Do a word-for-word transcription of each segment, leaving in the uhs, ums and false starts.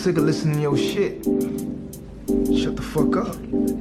sick of listening to your shit. Shut the fuck up.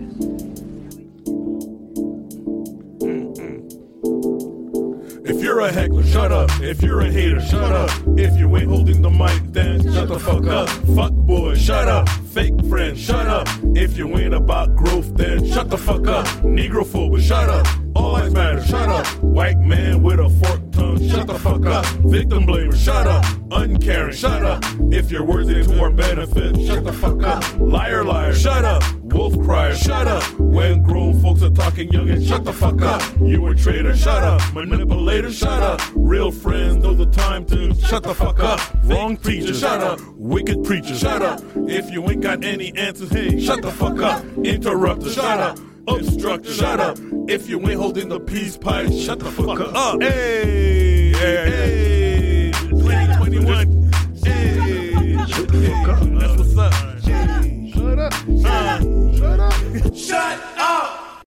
If you're a heckler, shut up. If you're a hater, shut up. If you ain't holding the mic, then shut the fuck up. Fuck boy, shut up. Fake friend, shut up. If you ain't about growth, then shut the fuck up. Negrophobe, shut up. All lives matter, shut up. White man with a forked tongue, shut the fuck up. Victim blamer, shut up. Uncaring, shut up. If you're worthy to our benefit, shut the fuck up. Liar, liar, shut up. Wolf crier, shut up. When grown folks are talking young and shut the fuck up. You a traitor, shut up. Manipulator, shut up. Real friends know the time to shut the fuck up. Wrong preacher, shut up. Wicked preacher, shut up. If you ain't got any answers, hey, shut the fuck up. Interrupter, shut up. Obstructor, shut up. If you ain't holding the peace pipe, shut the fuck up. Hey, hey, twenty twenty-one. Hey, shut the fuck up. That's what's up. Shut up. Uh, shut up. Shut up.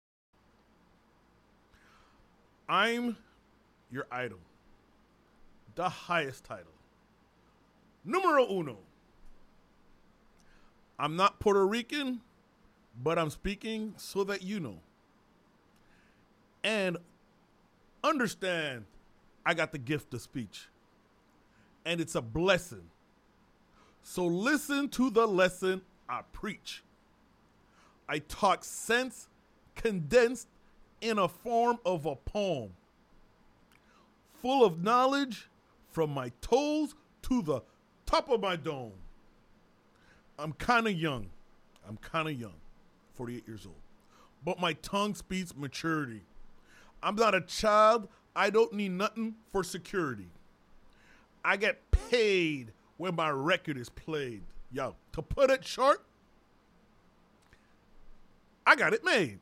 I'm your idol. The highest title. Numero uno. I'm not Puerto Rican, but I'm speaking so that you know. And understand, I got the gift of speech. And it's a blessing. So listen to the lesson I preach. I talk sense condensed in a form of a poem. Full of knowledge from my toes to the top of my dome. I'm kind of young. I'm kind of young. forty-eight years old. But my tongue speaks maturity. I'm not a child. I don't need nothing for security. I get paid when my record is played. Yo, to put it short, I got it made.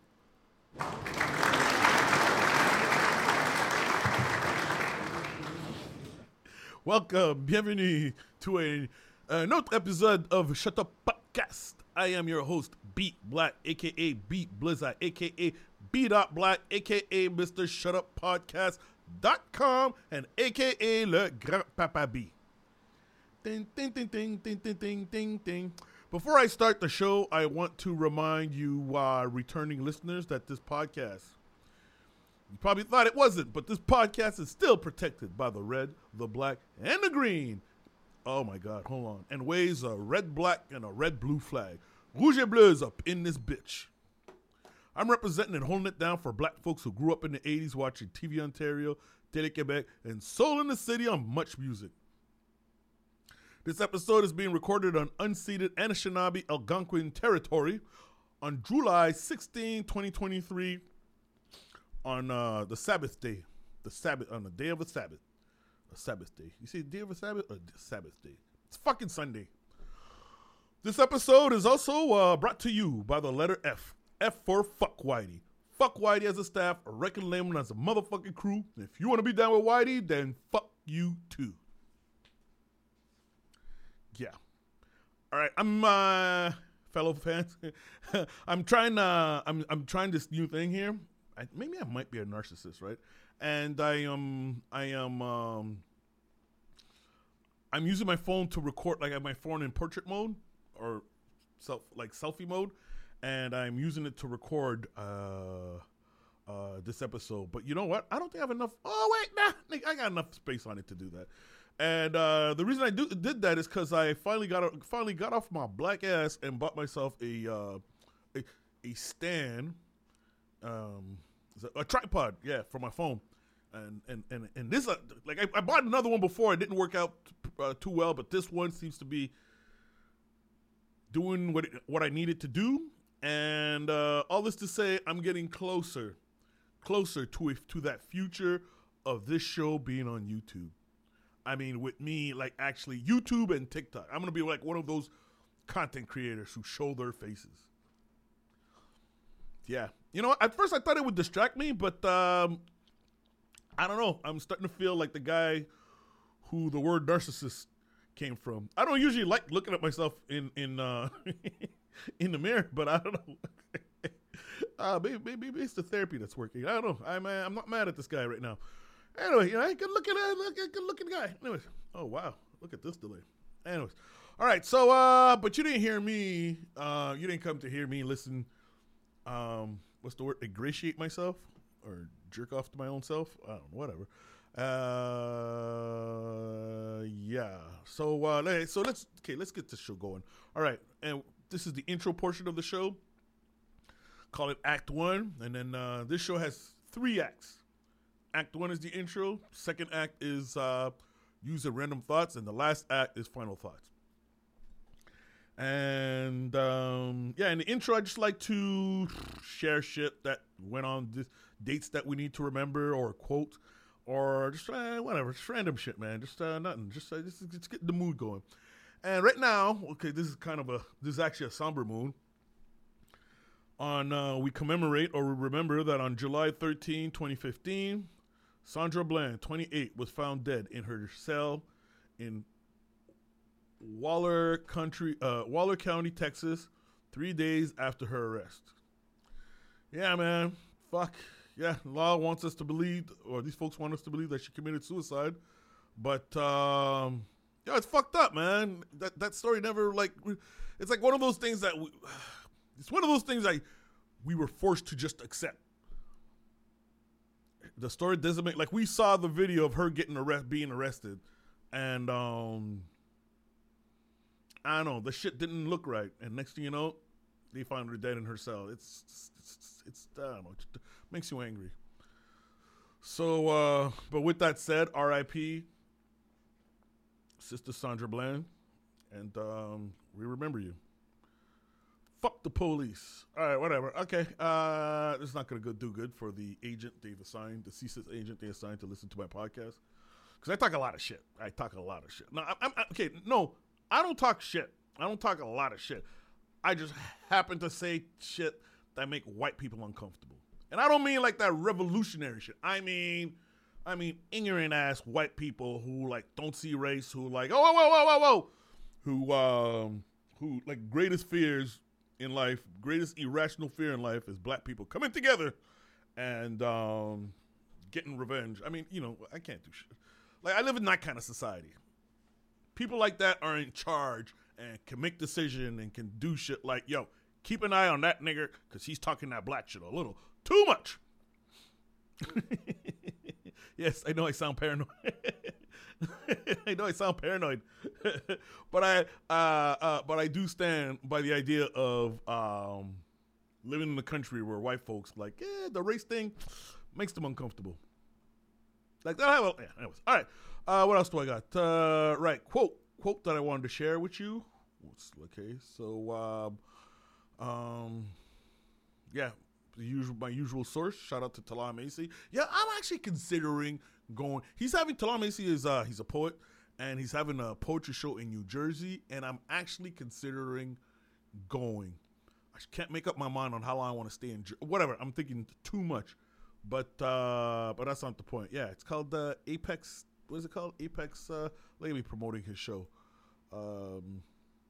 Welcome, bienvenue to a, an autre épisode of Shut Up Podcast. I am your host, Beat Black, a k a. Beat Blizzard, a k a. B.Black, a k a. Mister Shut Up Podcast dot com, and a k a. Le Grand Papa B. Ding, ding, ding, ding, ding, ding, ding, ding, ding. Before I start the show, I want to remind you, uh, returning listeners, that this podcast, you probably thought it wasn't, but this podcast is still protected by the red, the black, and the green. Oh my God, hold on. And waves a red, black, and a red, blue flag. Rouge et bleu is up in this bitch. I'm representing and holding it down for black folks who grew up in the eighties watching T V Ontario, Télé-Québec, and Soul in the City on Much Music. This episode is being recorded on unceded Anishinaabe Algonquin territory on July sixteenth, twenty twenty-three, on uh, the Sabbath day. The Sabbath, on the day of a Sabbath. A Sabbath day. You say day of a Sabbath or Sabbath day? It's fucking Sunday. This episode is also uh, brought to you by the letter F. F for Fuck Whitey. Fuck Whitey as a staff, a record label as a motherfucking crew. If you want to be down with Whitey, then fuck you too. Yeah. All right, I'm uh, fellow fans. I'm trying. Uh, I'm I'm trying this new thing here. I, maybe I might be a narcissist, right? And I am. I am. Um, I'm using my phone to record. Like I have my phone in portrait mode or self like selfie mode. And I'm using it to record uh, uh, this episode. But you know what? I don't think I have enough. Oh, wait, nah. I got enough space on it to do that. And uh, the reason I do, did that is because I finally got finally got off my black ass and bought myself a uh, a, a stand, um, a tripod, yeah, for my phone. And and and, and this, uh, like, I, I bought another one before. It didn't work out uh, too well. But this one seems to be doing what it, what I needed to do. And uh, all this to say, I'm getting closer, closer to a, to that future of this show being on YouTube. I mean, with me, like, actually YouTube and TikTok. I'm going to be like one of those content creators who show their faces. Yeah. You know, at first I thought it would distract me, but um, I don't know. I'm starting to feel like the guy who the word narcissist came from. I don't usually like looking at myself in, in, uh, in the mirror, but I don't know. uh, maybe, maybe, maybe it's the therapy that's working. I don't know. I'm, uh, I'm not mad at this guy right now. Anyway, you know, good looking, uh, look, good looking guy. Anyways, oh wow, look at this delay. Anyways, All right, so uh, but you didn't hear me. Uh, you didn't come to hear me listen. Um, what's the word? Ingratiate myself or jerk off to my own self. I don't know, whatever. Uh, yeah. So uh, let, so let's okay. Let's get this show going. All right, and this is the intro portion of the show. Call it Act One, and then uh, this show has three acts. Act One is the intro. Second act is uh, use of random thoughts, and the last act is final thoughts. And um, yeah, in the intro, I just like to share shit that went on, this, dates that we need to remember, or quote, or just uh, whatever, just random shit, man. Just uh, nothing. Just uh, just, just get the mood going. And right now, okay, this is kind of a this is actually a somber mood. On uh, we commemorate or we remember that on July thirteenth, twenty fifteen, Sandra Bland, twenty-eight, was found dead in her cell in Waller Country, uh, Waller County, Texas, three days after her arrest. Yeah, man. Fuck. Yeah, law wants us to believe, or these folks want us to believe that she committed suicide. But, um, yeah, it's fucked up, man. That that story never, like, it's like one of those things that, we, it's one of those things that we were forced to just accept. The story doesn't make, like, we saw the video of her getting arrest, being arrested, and, um, I don't know, the shit didn't look right, and next thing you know, they found her dead in her cell. It's, it's, it's, it's I don't know, it makes you angry. So, uh, but with that said, R I P Sister Sandra Bland, and um, we remember you. Fuck the police. All right, whatever. Okay, uh, this is not gonna go do good for the agent they've assigned, the C S I S agent they assigned to listen to my podcast, because I talk a lot of shit. I talk a lot of shit. No, I'm, I'm okay. No. I don't talk shit. I don't talk a lot of shit. I just happen to say shit that make white people uncomfortable. And I don't mean like that revolutionary shit. I mean, I mean ignorant ass white people who like don't see race, who like, oh, whoa, whoa, whoa, whoa, whoa, who, um, who like greatest fears in life, greatest irrational fear in life is black people coming together and um, getting revenge. I mean, you know, I can't do shit. Like I live in that kind of society. People like that are in charge and can make decisions and can do shit like, yo, keep an eye on that nigger because he's talking that black shit a little too much. Yes, I know I sound paranoid. I know I sound paranoid. But I uh, uh, but I do stand by the idea of um, living in a country where white folks like, yeah, the race thing makes them uncomfortable. Like that. Have a, yeah, anyways. All right. Uh, what else do I got? Uh, right, quote, quote that I wanted to share with you. What's okay? So, um, um, yeah, the usual, my usual source. Shout out to Talal Macy. Yeah, I'm actually considering going. He's having Talal Macy is uh, he's a poet, and he's having a poetry show in New Jersey, and I'm actually considering going. I can't make up my mind on how long I want to stay in. Jer- Whatever, I'm thinking too much, but uh, but that's not the point. Yeah, it's called uh, Apex. What is it called? Apex. Uh, let me be promoting his show. Um,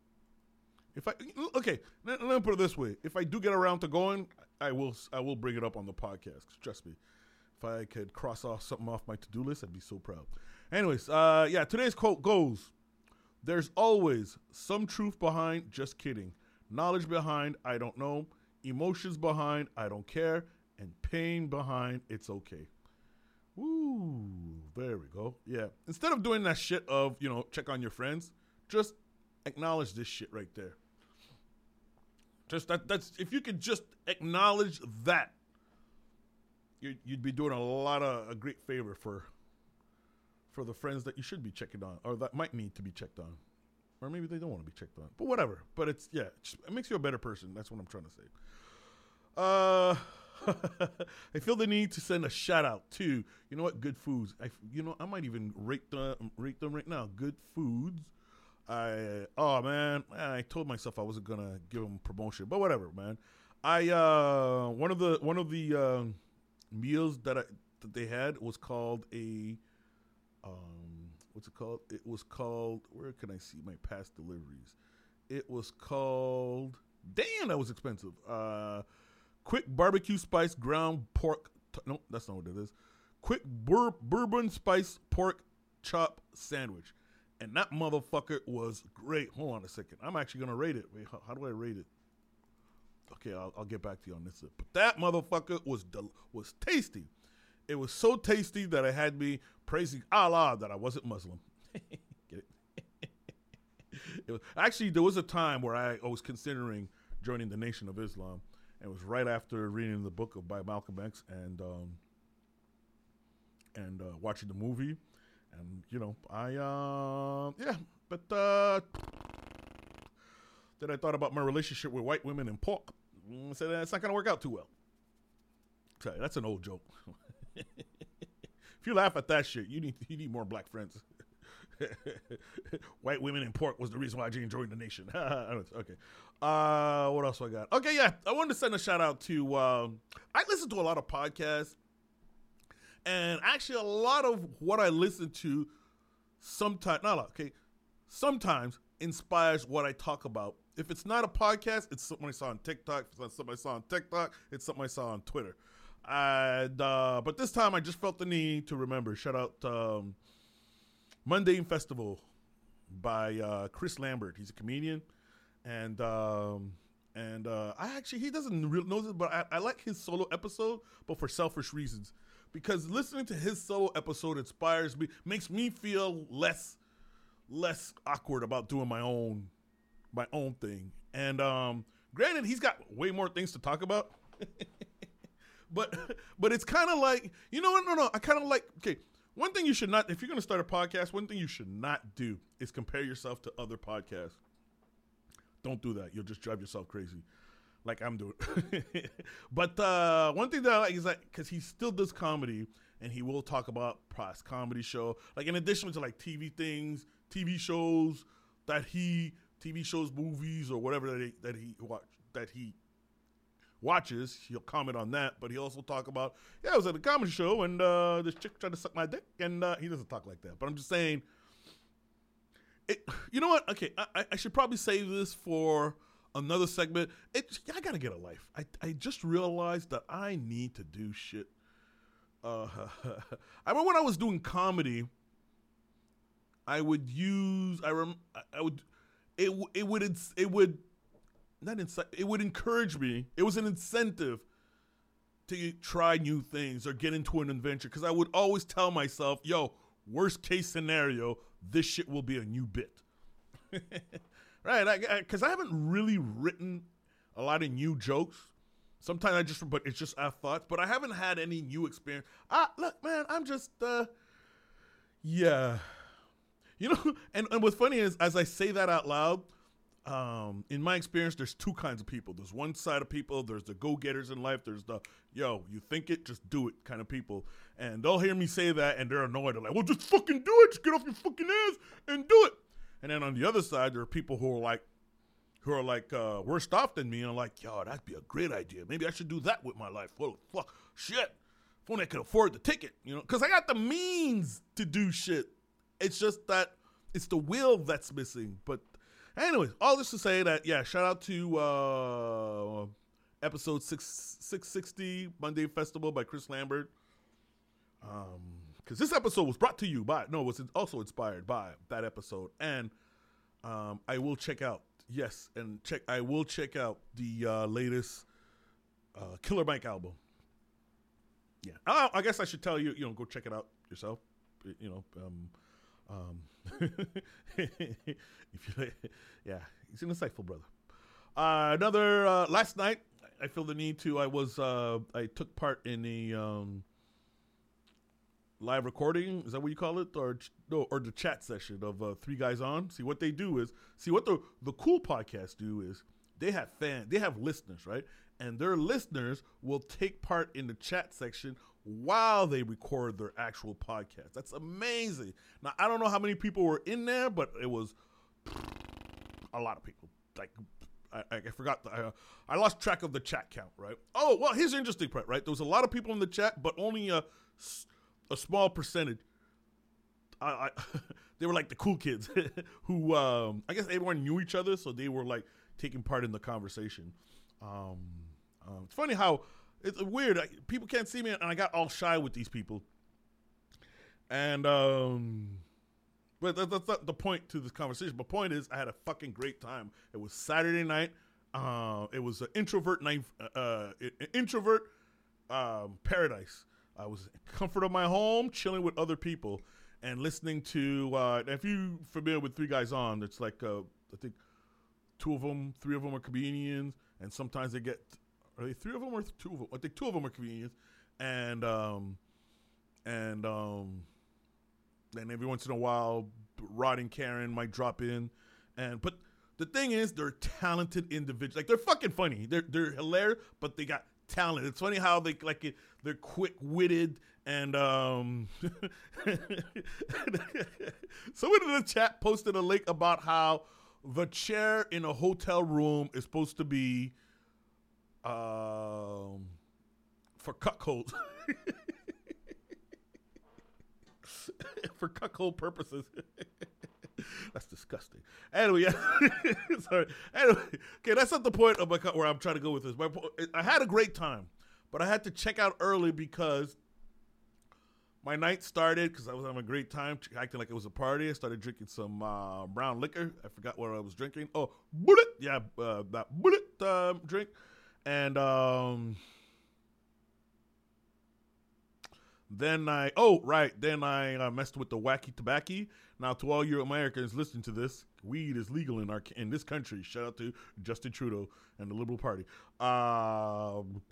if I okay, let, let me put it this way: if I do get around to going, I will. I will bring it up on the podcast. Trust me. If I could cross off something off my to-do list, I'd be so proud. Anyways, uh, yeah, today's quote goes: "There's always some truth behind just kidding, knowledge behind I don't know, emotions behind I don't care, and pain behind it's okay." Woo, there we go. Yeah. Instead of doing that shit of, you know, check on your friends, just acknowledge this shit right there. Just that, that's, if you could just acknowledge that, you'd, you'd be doing a lot of, a great favor for, for the friends that you should be checking on, or that might need to be checked on. Or maybe they don't want to be checked on. But whatever. But it's, yeah, it makes you a better person. That's what I'm trying to say. Uh... I feel the need to send a shout out to, you know what, Good Foods. I, you know, I might even rate them, rate them right now. Good Foods. I, oh man, I told myself I wasn't gonna give them promotion, but whatever, man. I, uh, one of the, one of the, uh, meals that I, that they had was called a, um, what's it called? It was called, where can I see my past deliveries? It was called, damn, that was expensive. Uh, Quick barbecue spice ground pork. T- no, that's not what it is. Quick bur- bourbon spice pork chop sandwich. and that motherfucker was great. Hold on a second. I'm actually gonna rate it. Wait, how, how do I rate it? Okay, I'll, I'll get back to you on this. But that motherfucker was del- was tasty. It was so tasty that it had me praising Allah that I wasn't Muslim. Get it? It was, actually, there was a time where I, I was considering joining the Nation of Islam. And it was right after reading the book of by Malcolm X and um, and uh, watching the movie. And, you know, I, uh, yeah, but uh, then I thought about my relationship with white women and pork. I said, it's not going to work out too well. Sorry, that's an old joke. If you laugh at that shit, you need you need more black friends. White women and pork was the reason why I joined the Nation. Okay. Uh, what else I got? Okay, yeah. I wanted to send a shout out to, um, I listen to a lot of podcasts. And actually a lot of what I listen to sometimes, not a lot, okay, sometimes inspires what I talk about. If it's not a podcast, it's something I saw on TikTok. If it's not something I saw on TikTok, it's something I saw on Twitter. And, uh, but this time I just felt the need to remember. Shout out um, Mundane Festival by uh, Chris Lambert. He's a comedian. And um, and uh, I actually, he doesn't really know this, but I, I like his solo episode, but for selfish reasons. Because listening to his solo episode inspires me, makes me feel less less awkward about doing my own my own thing. And um, granted, he's got way more things to talk about. but but it's kind of like, you know what? No, no. I kind of like, okay, one thing you should not, if you're going to start a podcast, one thing you should not do is compare yourself to other podcasts. Don't do that. You'll just drive yourself crazy. Like I'm doing. But uh, one thing that I like is that because he still does comedy and he will talk about past comedy show. Like in addition to like T V things, T V shows that he, T V shows, movies or whatever that he, that he watch, that he watches, he'll comment on that. But he also talk about, yeah, I was at a comedy show and uh, this chick tried to suck my dick. And uh, he doesn't talk like that. But I'm just saying, it, you know what? Okay, I, I should probably save this for another segment. It, I gotta get a life. I, I just realized that I need to do shit. Uh, I remember when I was doing comedy, I would use. I rem. I would. It it would it would not incite. It would encourage me. It was an incentive to try new things or get into an adventure because I would always tell myself, "Yo, worst case scenario, this shit will be a new bit." Right, because I, I, I haven't really written a lot of new jokes. Sometimes I just, but it's just our thoughts. But I haven't had any new experience. Ah, look, man, I'm just, uh, yeah, you know. And, and what's funny is, as I say that out loud, um, in my experience, there's two kinds of people. There's one side of people. There's the go-getters in life. There's the, yo, you think it, just do it kind of people. And they'll hear me say that, and they're annoyed. They're like, well, just fucking do it. Just get off your fucking ass and do it. And then on the other side, there are people who are like, who are like uh, worse off than me, and I'm like, yo, that'd be a great idea. Maybe I should do that with my life. Well, fuck, shit. If only I could afford the ticket, you know, because I got the means to do shit. It's just that it's the will that's missing. But anyways, all this to say that, yeah, shout out to uh, episode six six sixty Monday Festival by Chris Lambert. Um. Because this episode was brought to you by, no, it was also inspired by that episode. And um, I will check out, yes, and check. I will check out the uh, latest uh, Killer Mike album. Yeah. I, I guess I should tell you, you know, go check it out yourself. You know, um, um, if you, yeah, he's an insightful brother. Uh, another, uh, last night, I feel the need to, I was, uh, I took part in the, um, live recording, is that what you call it, or no, or the chat session of uh, Three Guys On. See what they do is, see what the the cool podcasts do is they have fan, they have listeners, right? And their listeners will take part in the chat section while they record their actual podcast. That's amazing. Now I don't know how many people were in there, but it was a lot of people. Like I, I forgot, the, I, I lost track of the chat count, right? Oh well, here's the interesting part, right? There was a lot of people in the chat, but only a. A small percentage. I, I they were like the cool kids who um, I guess everyone knew each other, so they were like taking part in the conversation. Um, um, it's funny how it's weird. I, people can't see me, and I got all shy with these people. And um, but that, that's not the point to this conversation. The point is, I had a fucking great time. It was Saturday night. Uh, it was an introvert night, uh, an introvert um, paradise. I was in the comfort of my home, chilling with other people, and listening to. Uh, if you familiar with Three Guys On, it's like uh, I think two of them, three of them are comedians, and sometimes they get. Are they three of them or two of them? I think two of them are comedians, and um, and um. And every once in a while, Rod and Karen might drop in, and but the thing is, they're talented individuals. Like they're fucking funny. They're they're hilarious, but they got talent. It's funny how they like it. They're quick witted, and um. Someone in the chat posted a link about how the chair in a hotel room is supposed to be um for cuckolds. For cuckold purposes. That's disgusting. Anyway, yeah. Sorry. Anyway, okay, that's not the point of my where I'm trying to go with this. My, I had a great time, but I had to check out early because my night started because I was having a great time, acting like it was a party. I started drinking some uh, brown liquor. I forgot what I was drinking. Oh, bullet, yeah, uh, that bullet uh, drink, and um. Then I, oh, right. Then I uh, messed with the wacky tobacco. Now, to all you Americans listening to this, weed is legal in our in this country. Shout out to Justin Trudeau and the Liberal Party. Um,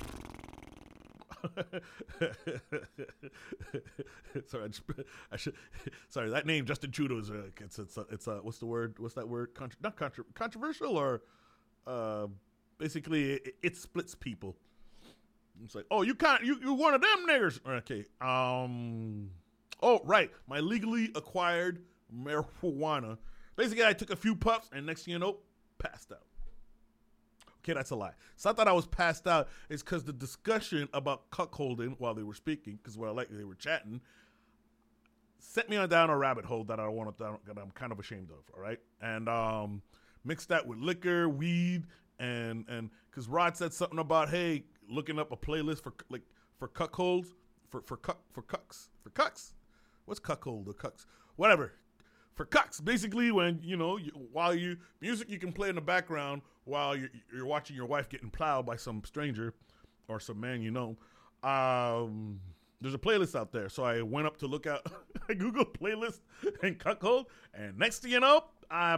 sorry, I, just, I should. Sorry, that name Justin Trudeau is uh, it's it's uh, it's uh, what's the word? What's that word? Contro- not contra- controversial or uh, basically it, it splits people. It's like, oh, you can't, you you one of them niggers. Okay. Um. Oh, right. My legally acquired marijuana. Basically, I took a few puffs, and next thing you know, passed out. Okay, that's a lie. It's not that I was passed out. It's because the discussion about cuckolding while they were speaking, because what I like they were chatting, sent me on down a rabbit hole that I don't want to, that I'm kind of ashamed of. All right, and um, mixed that with liquor, weed, and and because Rod said something about hey. Looking up a playlist for like for cuckolds for for cuck for cucks for cucks. What's cuckold or cucks? Whatever. For cucks, basically, when you know you, while you music you can play in the background while you're, you're watching your wife getting plowed by some stranger or some man you know. Um, there's a playlist out there, so I went up to look out. I googled playlist and cuckold, and next thing you know, I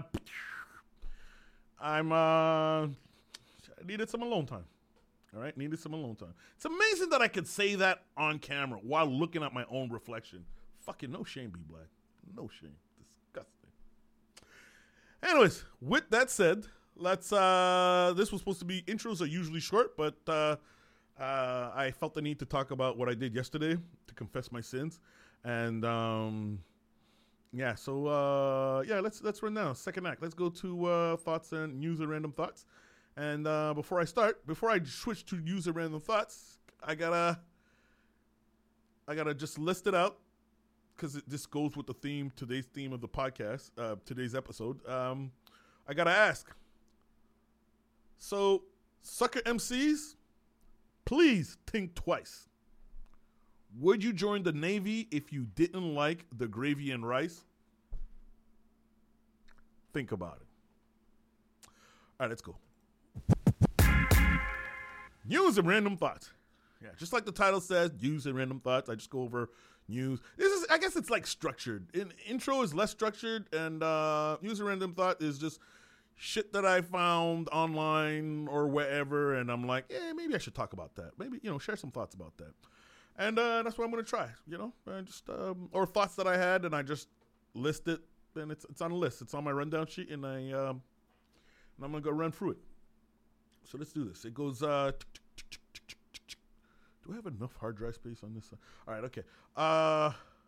I'm uh I needed some alone time. All right, needed some alone time. It's amazing that I could say that on camera while looking at my own reflection. Fucking no shame, B Black. No shame. Disgusting. Anyways, with that said, let's. Uh, this was supposed to be intros are usually short, but uh, uh, I felt the need to talk about what I did yesterday to confess my sins, and um, yeah. So uh, yeah, let's let's run down second act. Let's go to uh, thoughts and news and random thoughts. And uh, before I start, before I switch to user random thoughts, I gotta, I gotta just list it out because this goes with the theme, today's theme of the podcast, uh, today's episode. Um, I gotta ask. So, sucker M Cs, please think twice. Would you join the Navy if you didn't like the gravy and rice? Think about it. All right, let's go. News and random thoughts. Yeah, just like the title says, news and random thoughts. I just go over news. This is, I guess, it's like structured. In, intro is less structured, and uh, news and random thought is just shit that I found online or wherever, and I'm like, yeah, maybe I should talk about that. Maybe you know, share some thoughts about that, and uh, that's what I'm gonna try. You know, I just um, or thoughts that I had, and I just list it, and it's it's on a list. It's on my rundown sheet, and I um, and I'm gonna go run through it. So let's do this. It goes, uh, do I have enough hard drive space on this? All right, okay. Uh,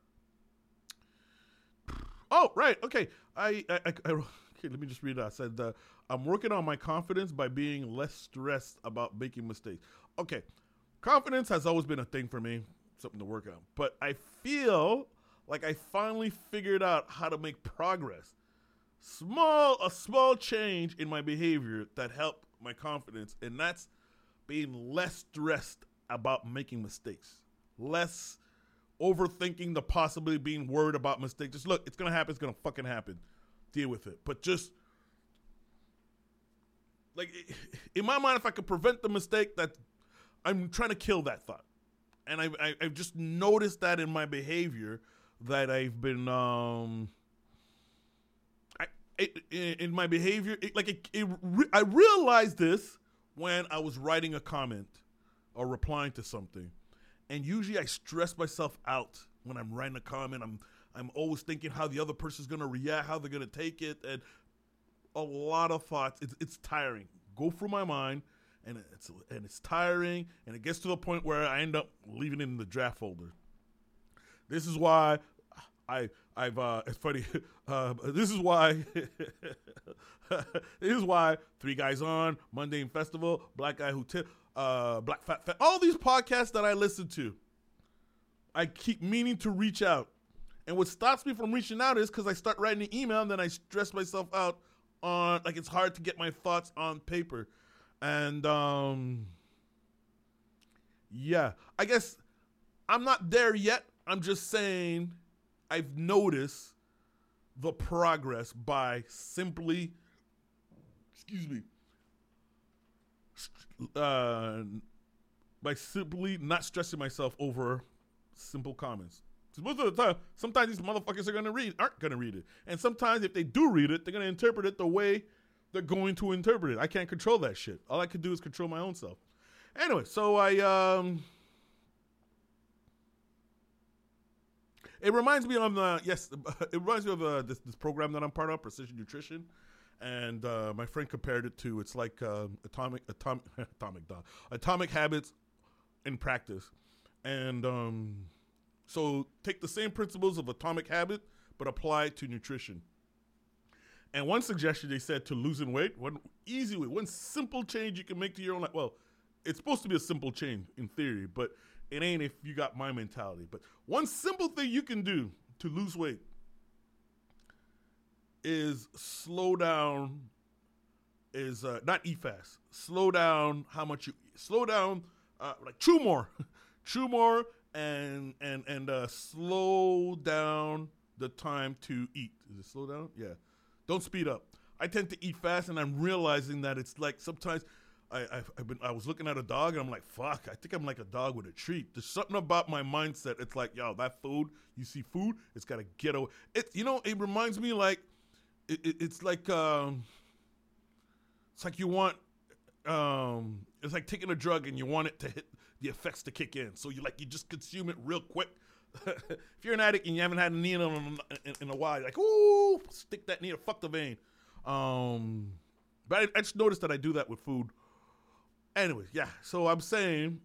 oh, right, okay. I, I, I, I okay, let me just read it out. I said, uh, I'm working on my confidence by being less stressed about making mistakes. Okay, confidence has always been a thing for me, something to work on. But I feel like I finally figured out how to make progress. Small, a small change in my behavior that helped my confidence, and that's being less stressed about making mistakes, less overthinking the possibility of being worried about mistakes. Just look, it's gonna happen. It's gonna fucking happen. Deal with it. But just like in my mind, if I could prevent the mistake, that I'm trying to kill that thought. And I, I I've just noticed that in my behavior that I've been um. I it, in my behavior, it, like it, it, I realized this when I was writing a comment or replying to something. And usually I stress myself out when I'm writing a comment. I'm I'm always thinking how the other person's going to react, how they're going to take it. And a lot of thoughts. It's, it's tiring. Go through my mind, and it's and it's tiring. And it gets to the point where I end up leaving it in the draft folder. This is why I, I've, uh, it's funny. Uh, this is why, this is why Three Guys On, Mundane Festival, Black Guy Who Tip, Uh, Black Fat Fat, all these podcasts that I listen to, I keep meaning to reach out. And what stops me from reaching out is because I start writing an email and then I stress myself out on, like it's hard to get my thoughts on paper. And, um, yeah, I guess I'm not there yet. I'm just saying I've noticed the progress by simply, excuse me, Uh, by simply not stressing myself over simple comments. Because most of the time, sometimes these motherfuckers are gonna read, aren't gonna read it, and sometimes if they do read it, they're gonna interpret it the way they're going to interpret it. I can't control that shit. All I can do is control my own self. Anyway, so I um, it reminds me of uh, yes, it reminds me of uh, this this program that I'm part of, Precision Nutrition. And uh, my friend compared it to, it's like uh, atomic, atomic, atomic, dog, atomic habits in practice. And um, so take the same principles of atomic habit, but apply it to nutrition. And one suggestion they said to losing weight, one easy way, one simple change you can make to your own life. Well, it's supposed to be a simple change in theory, but it ain't if you got my mentality. But one simple thing you can do to lose weight is slow down, is uh, not eat fast. Slow down how much you eat. Slow down, uh, like chew more. chew more and and and uh, slow down the time to eat. Is it slow down? Yeah. Don't speed up. I tend to eat fast, and I'm realizing that it's like sometimes I, I've, I've been, I was looking at a dog, and I'm like, fuck, I think I'm like a dog with a treat. There's something about my mindset. It's like, yo, that food, you see food, it's got to get away. It, you know, it reminds me like, It, it, it's like um, it's like you want um, it's like taking a drug and you want it to hit the effects to kick in. So you like you just consume it real quick. If you're an addict and you haven't had a needle in, in, in a while, you're like, ooh, stick that needle, fuck the vein. Um, but I, I just noticed that I do that with food. Anyways, yeah. So I'm saying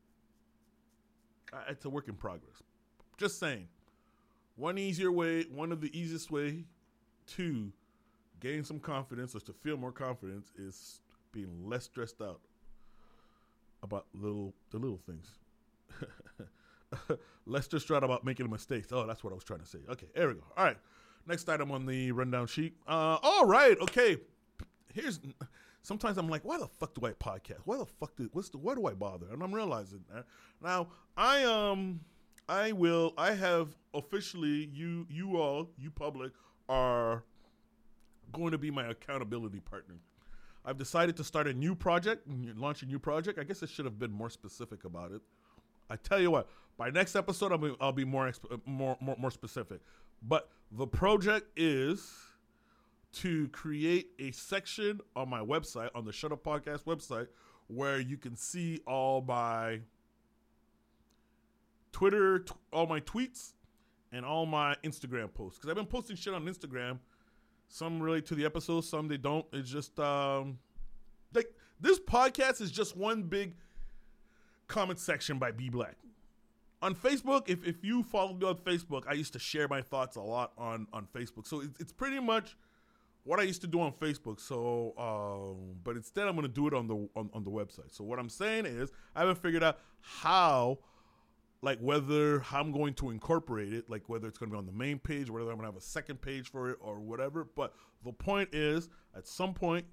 uh, it's a work in progress. Just saying, one easier way, one of the easiest way to gain some confidence or to feel more confidence is being less stressed out about little the little things. Less stressed out about making mistakes. Oh, that's what I was trying to say. Okay, there we go. All right. Next item on the rundown sheet. Uh, all right. Okay. Here's. Sometimes I'm like, why the fuck do I podcast? Why the fuck do what's the why do I bother? And I'm realizing that now I um I will I have officially you you all you public are going to be my accountability partner. I've decided to start a new project, launch a new project. I guess I should have been more specific about it. I tell you what, by next episode, I'll be, I'll be more, more, more, more specific. But the project is to create a section on my website, on the Shut Up Podcast website, where you can see all my Twitter, t- all my tweets, and all my Instagram posts. Because I've been posting shit on Instagram. Some relate to the episodes, some they don't. It's just, um, like, this podcast is just one big comment section by B Black. On Facebook, if, if you follow me on Facebook, I used to share my thoughts a lot on, on Facebook. So it's, it's pretty much what I used to do on Facebook. So, um, but instead I'm going to do it on the on, on the website. So what I'm saying is I haven't figured out how, like whether how I'm going to incorporate it, like whether it's going to be on the main page, or whether I'm going to have a second page for it or whatever. But the point is, at some point,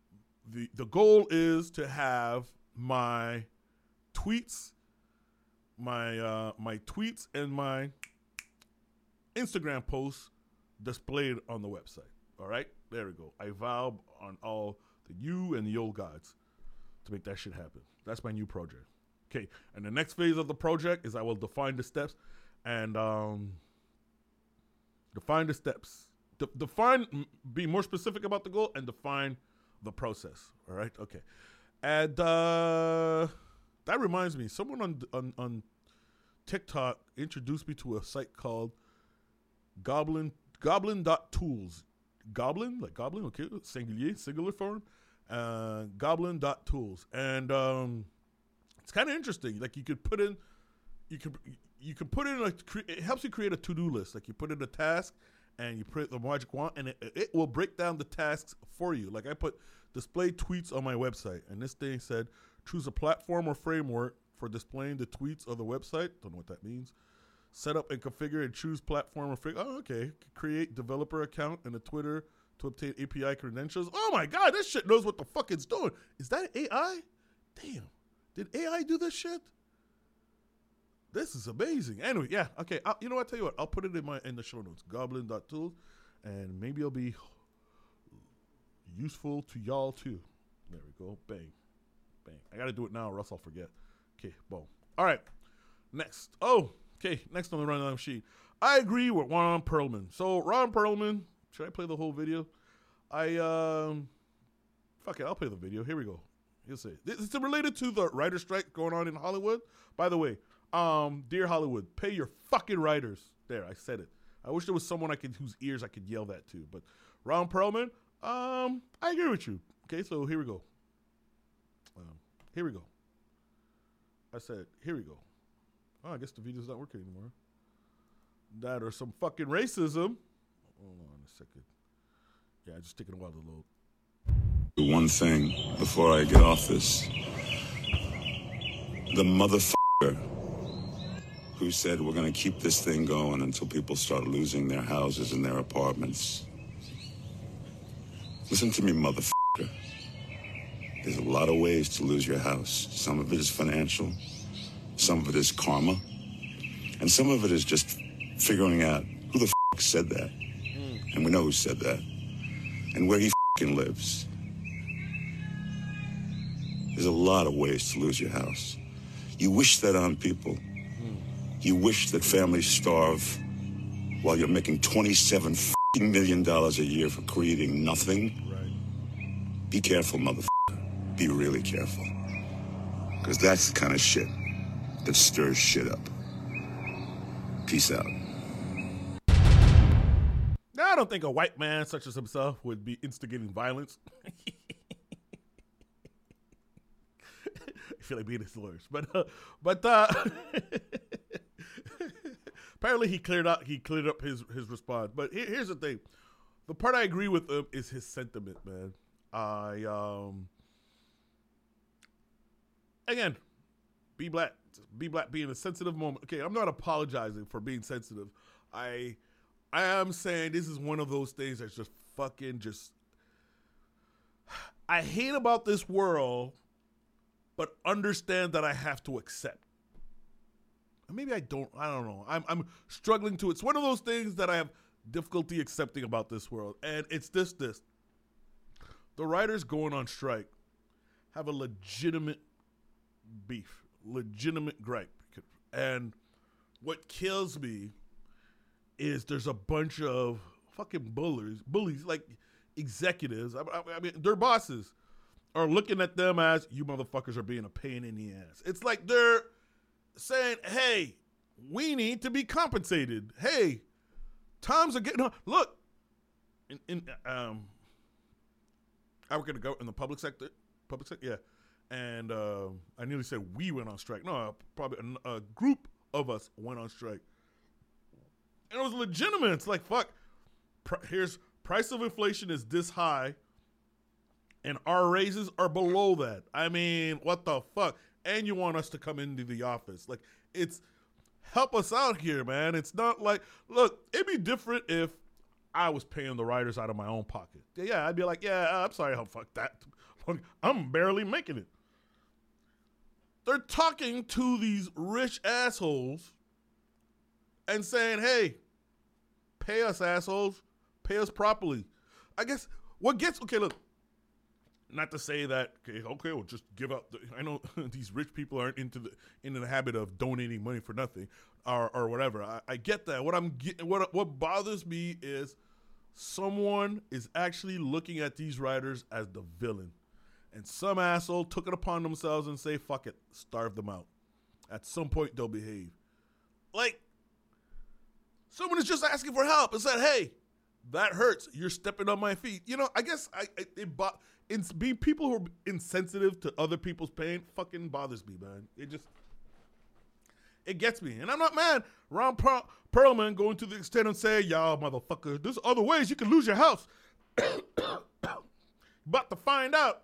the the goal is to have my tweets my uh, my tweets and my Instagram posts displayed on the website. All right, there we go. I vow on all the you and the old gods to make that shit happen. That's my new project. Okay, and the next phase of the project is I will define the steps and um, define the steps. De- define, be more specific about the goal and define the process. All right, okay. And uh, that reminds me, someone on on on TikTok introduced me to a site called Goblin Goblin dot tools. Goblin, like Goblin, okay, singulier, singular form. Uh, Goblin dot tools, and um, it's kind of interesting. Like you could put in, you could you could put in like it helps you create a to do list. Like you put in a task, and you put the magic wand, and it it will break down the tasks for you. Like I put display tweets on my website, and this thing said choose a platform or framework for displaying the tweets of the website. Don't know what that means. Set up and configure and choose platform or framework. Oh, okay. Create developer account and a Twitter to obtain A P I credentials. Oh my God, this shit knows what the fuck it's doing. Is that A I? Damn. Did A I do this shit? This is amazing. Anyway, yeah, okay. I'll, you know what? I'll tell you what. I'll put it in my in the show notes. Goblin dot tools, and maybe it'll be useful to y'all too. There we go. Bang. Bang. I got to do it now or else I'll forget. Okay, boom. All right. Next. Oh, okay. Next on the rundown sheet. I agree with Ron Perlman. So, Ron Perlman, should I play the whole video? I, um, fuck it. I'll play the video. Here we go. You'll see. This is related to the writer strike going on in Hollywood. By the way, um, dear Hollywood, pay your fucking writers. There, I said it. I wish there was someone I could whose ears I could yell that to. But Ron Perlman, um, I agree with you. Okay, so here we go. Um, here we go. I said, here we go. Oh, I guess the video's not working anymore. That or some fucking racism. Hold on a second. Yeah, it's just taking a while to load. One thing before I get off this. The motherfucker who said we're going to keep this thing going until people start losing their houses and their apartments. Listen to me, motherfucker. There's a lot of ways to lose your house. Some of it is financial. Some of it is karma. And some of it is just figuring out who the f*** said that. Mm. And we know who said that. And where he f***ing lives. There's a lot of ways to lose your house. You wish that on people. Mm. You wish that families starve while you're making twenty-seven f***ing million dollars a year for creating nothing. Right. Be careful, motherfucker. Be really careful. Because that's the kind of shit that stirs shit up. Peace out. Now, I don't think a white man such as himself would be instigating violence. I feel like being his lawyers, but uh, but uh, apparently he cleared out he cleared up his his response. But here, here's the thing: the part I agree with him is his sentiment, man. I um again, be black, be black, being a sensitive moment. Okay, I'm not apologizing for being sensitive. I I am saying this is one of those things that's just fucking just. I hate about this world. But understand that I have to accept. Maybe I don't. I don't know. I'm I'm struggling to. It's one of those things that I have difficulty accepting about this world, and it's this this. The writers going on strike have a legitimate beef, legitimate gripe, and what kills me is there's a bunch of fucking bullies, bullies like executives. I, I, I mean, they're bosses. Are looking at them as, you motherfuckers are being a pain in the ass. It's like they're saying, hey, we need to be compensated. Hey, times are getting on. Look, in, in um, I work in the, go- in the public sector. Public sector, yeah. And uh, I nearly said we went on strike. No, probably a, a group of us went on strike. And it was legitimate. It's like, fuck, pr- here's price of inflation is this high. And our raises are below that. I mean, what the fuck? And you want us to come into the office. Like, it's, help us out here, man. It's not like, look, it'd be different if I was paying the writers out of my own pocket. Yeah, I'd be like, yeah, I'm sorry, oh, fuck that. I'm barely making it. they're talking to these rich assholes and saying, hey, pay us, assholes. Pay us properly. I guess what gets, okay, look, not to say that, okay, okay, we'll just give out, the, I know these rich people aren't into the into the habit of donating money for nothing or, or whatever. I, I get that. What I'm what what bothers me is someone is actually looking at these writers as the villain. And some asshole took it upon themselves and say, fuck it, starve them out. At some point, they'll behave. Like, someone is just asking for help and said, hey, that hurts. You're stepping on my feet. You know, I guess I, I it, bo- in, being people who are insensitive to other people's pain fucking bothers me, man. It just, it gets me. And I'm not mad. Ron per- Perlman going to the extent of saying, y'all motherfucker, there's other ways you can lose your house. But to find out,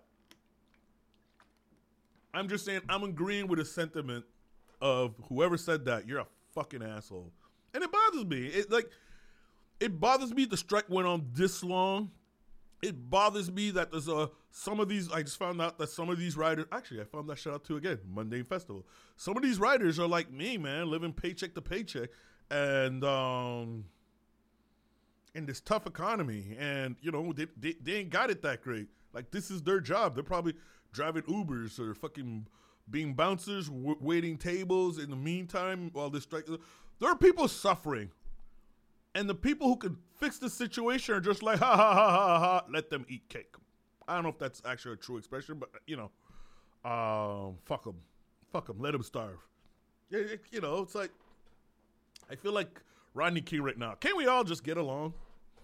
I'm just saying I'm agreeing with the sentiment of whoever said that. You're a fucking asshole. And it bothers me. It like, it bothers me the strike went on this long. It bothers me that there's a, some of these, I just found out that some of these writers, actually I found that shout out to again, Mundane Festival. Some of these writers are like me, man, living paycheck to paycheck and um, in this tough economy. And, you know, they, they, they ain't got it that great. Like, this is their job. They're probably driving Ubers or fucking being bouncers, w- waiting tables in the meantime while this strike. There are people suffering. And the people who can fix the situation are just like, ha, ha, ha, ha, ha, let them eat cake. I don't know if that's actually a true expression, but, you know, um, fuck them. Fuck them. Let them starve. It, it, you know, it's like, I feel like Rodney King right now. Can't we all just get along?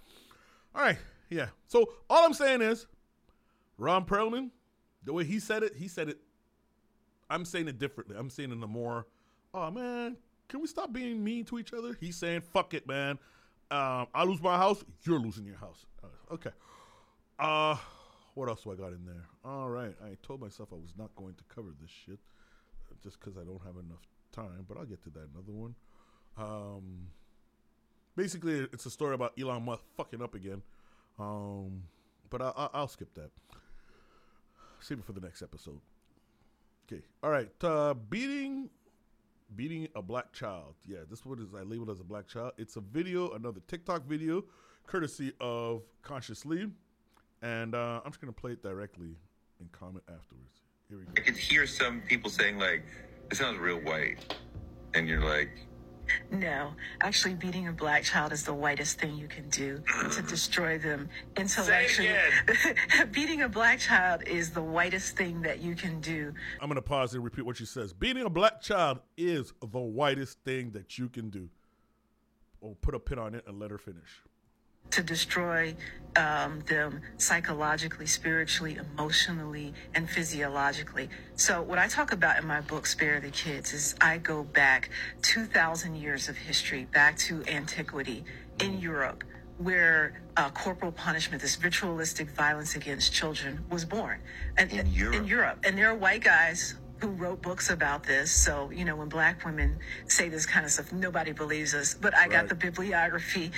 All right, yeah. So all I'm saying is, Ron Perlman, the way he said it, he said it, I'm saying it differently. I'm saying it in a more, oh, man, can we stop being mean to each other? He's saying, fuck it, man. Um, I lose my house, you're losing your house. Uh, okay. Uh, what else do I got in there? All right. I told myself I was not going to cover this shit just because I don't have enough time, but I'll get to that another one. Um, basically, it's a story about Elon Musk fucking up again. Um, but I, I, I'll skip that. Save it for the next episode. Okay. All right. Uh, beating... Beating a black child. Yeah, this one is I labeled as a black child. It's a video, another TikTok video, courtesy of Conscious Lee. And uh, I'm just going to play it directly and comment afterwards. Here we go. I could hear some people saying, like, it sounds real white. And you're like... No, actually beating a black child is the whitest thing you can do to destroy them intellectually. Beating a black child is the whitest thing that you can do. I'm going to pause and repeat what she says. Beating a black child is the whitest thing that you can do. Or put a pin on it and let her finish. To destroy um, them psychologically, spiritually, emotionally, and physiologically. So what I talk about in my book, Spare the Kids, is I go back two thousand years of history, back to antiquity in Europe, where uh, corporal punishment, this ritualistic violence against children, was born. And, in Europe? In Europe. And there are white guys who wrote books about this. So, you know, when black women say this kind of stuff, nobody believes us. But I got Right. the bibliography.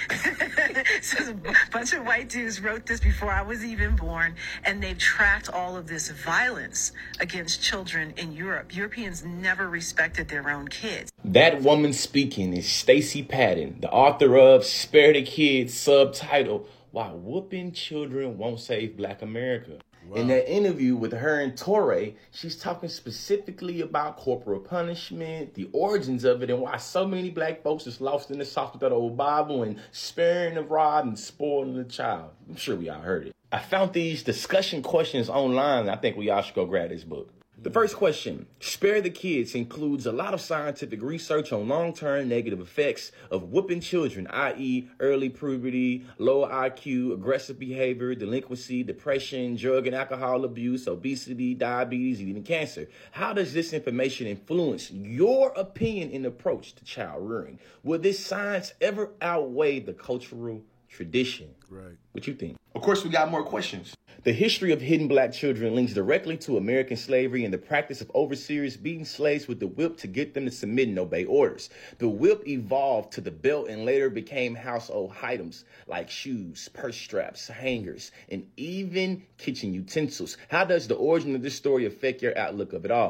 So a bunch of white dudes wrote this before I was even born. And they've tracked all of this violence against children in Europe. Europeans never respected their own kids. That woman speaking is Stacey Patton, the author of Spare the Kids, subtitle, Why Whooping Children Won't Save Black America. Wow. In that interview with her and Torre, she's talking specifically about corporal punishment, the origins of it, and why so many black folks is lost in the sauce with that old Bible and sparing the rod and spoiling the child. I'm sure we all heard it. I found these discussion questions online, and I think we all should go grab this book. The first question, Spare the Kids, includes a lot of scientific research on long-term negative effects of whooping children, that is early puberty, low I Q, aggressive behavior, delinquency, depression, drug and alcohol abuse, obesity, diabetes, and even cancer. How does this information influence your opinion and approach to child rearing? Will this science ever outweigh the cultural tradition? Right. What you think? Of course, we got more questions. The history of hidden black children links directly to American slavery and the practice of overseers beating slaves with the whip to get them to submit and obey orders. The whip evolved to the belt and later became household items like shoes, purse straps, hangers, and even kitchen utensils. How does the origin of this story affect your outlook of it all?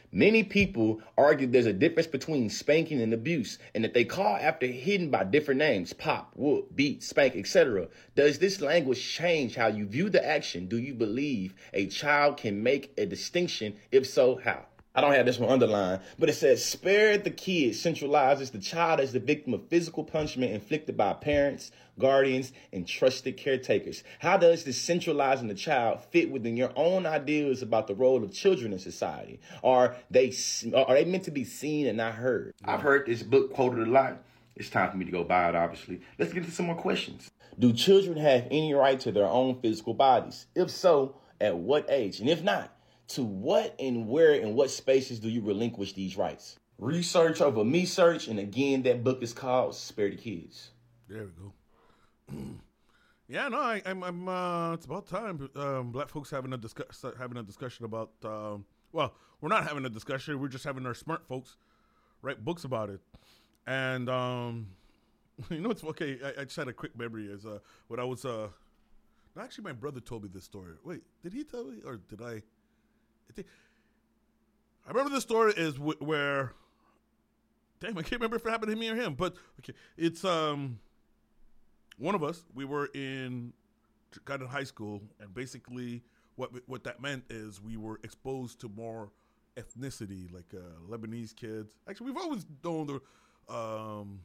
Many people argue there's a difference between spanking and abuse, and that they call after hidden by different names: pop, whoop, beat, spank, et cetera. Does this language change how you view the action? Do you believe a child can make a distinction? If so, how? I don't have this one underlined, but it says, spare the kid centralizes the child as the victim of physical punishment inflicted by parents, guardians, and trusted caretakers. How does this centralizing the child fit within your own ideas about the role of children in society? Are they, are they meant to be seen and not heard? I've heard this book quoted a lot. It's time for me to go buy it, obviously. Let's get into some more questions. Do children have any right to their own physical bodies? If so, at what age? And if not, to what and where and what spaces do you relinquish these rights? Research over me search, and again, that book is called Spare the Kids. There we go. Yeah, no, I, I'm. I'm uh, it's about time. Um, black folks having a discuss having a discussion about. Um, well, we're not having a discussion. We're just having our smart folks write books about it. And um, you know, it's okay. I, I just had a quick memory as uh, when I was. Uh, actually, my brother told me this story. Wait, did he tell me, or did I? I, think, I remember the story is w- where, damn, I can't remember if it happened to me or him, but okay, it's um, one of us. We were in kind of high school, and basically, what what that meant is we were exposed to more ethnicity, like uh, Lebanese kids. Actually, we've always known the, um,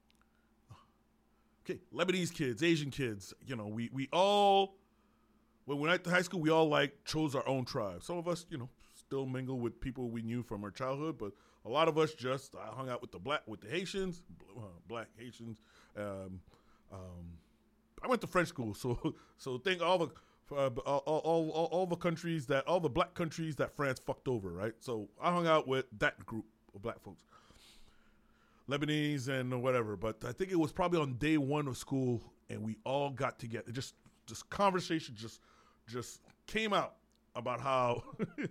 okay, Lebanese kids, Asian kids. You know, we we all. When we went to high school, we all like chose our own tribe. Some of us, you know, still mingle with people we knew from our childhood, but a lot of us just uh, hung out with the black, with the Haitians, uh, black Haitians. Um, um, I went to French school, so so think all the uh, all, all, all all the countries that all the black countries that France fucked over, right? So I hung out with that group of black folks, Lebanese and whatever. But I think it was probably on day one of school, and we all got together. Just just conversation just. just came out about how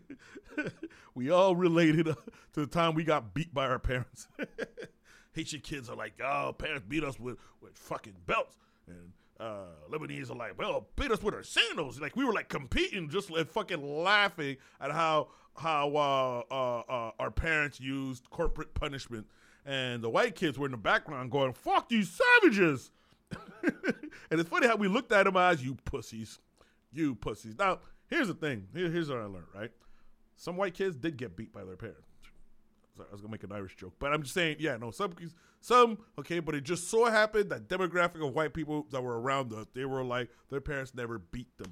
we all related to the time we got beat by our parents. Haitian kids are like, oh, parents beat us with, with fucking belts. And uh, Lebanese are like, well, beat us with our sandals. Like, we were like competing, just like fucking laughing at how how uh, uh, uh, our parents used corporate punishment. And the white kids were in the background going, fuck you savages. And it's funny how we looked at them as, you pussies. You pussies. Now, here's the thing. Here, here's what I learned, right? Some white kids did get beat by their parents. Sorry, I was going to make an Irish joke. But I'm just saying, yeah, no, some, some, okay, but it just so happened that demographic of white people that were around us, they were like, their parents never beat them.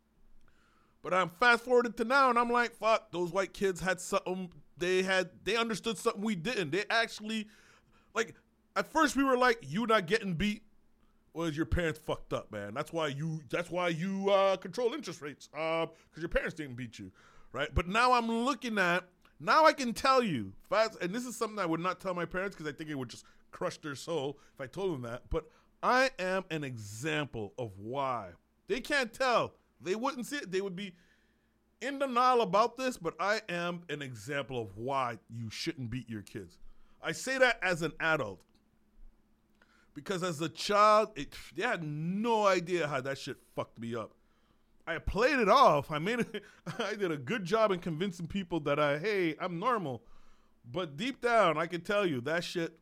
But I'm fast forwarded to now, and I'm like, fuck, those white kids had something, they had, they understood something we didn't. They actually, like, at first we were like, you not getting beat. Was your parents fucked up, man? That's why you. That's why you uh, control interest rates, because uh, your parents didn't beat you, right? But now I'm looking at. Now I can tell you, fast, and this is something I would not tell my parents because I think it would just crush their soul if I told them that. But I am an example of why they can't tell. They wouldn't see it. They would be in denial about this. But I am an example of why you shouldn't beat your kids. I say that as an adult. Because as a child, it, they had no idea how that shit fucked me up. I played it off. I made it, I did a good job in convincing people that I, hey, I'm normal. But deep down, I can tell you that shit,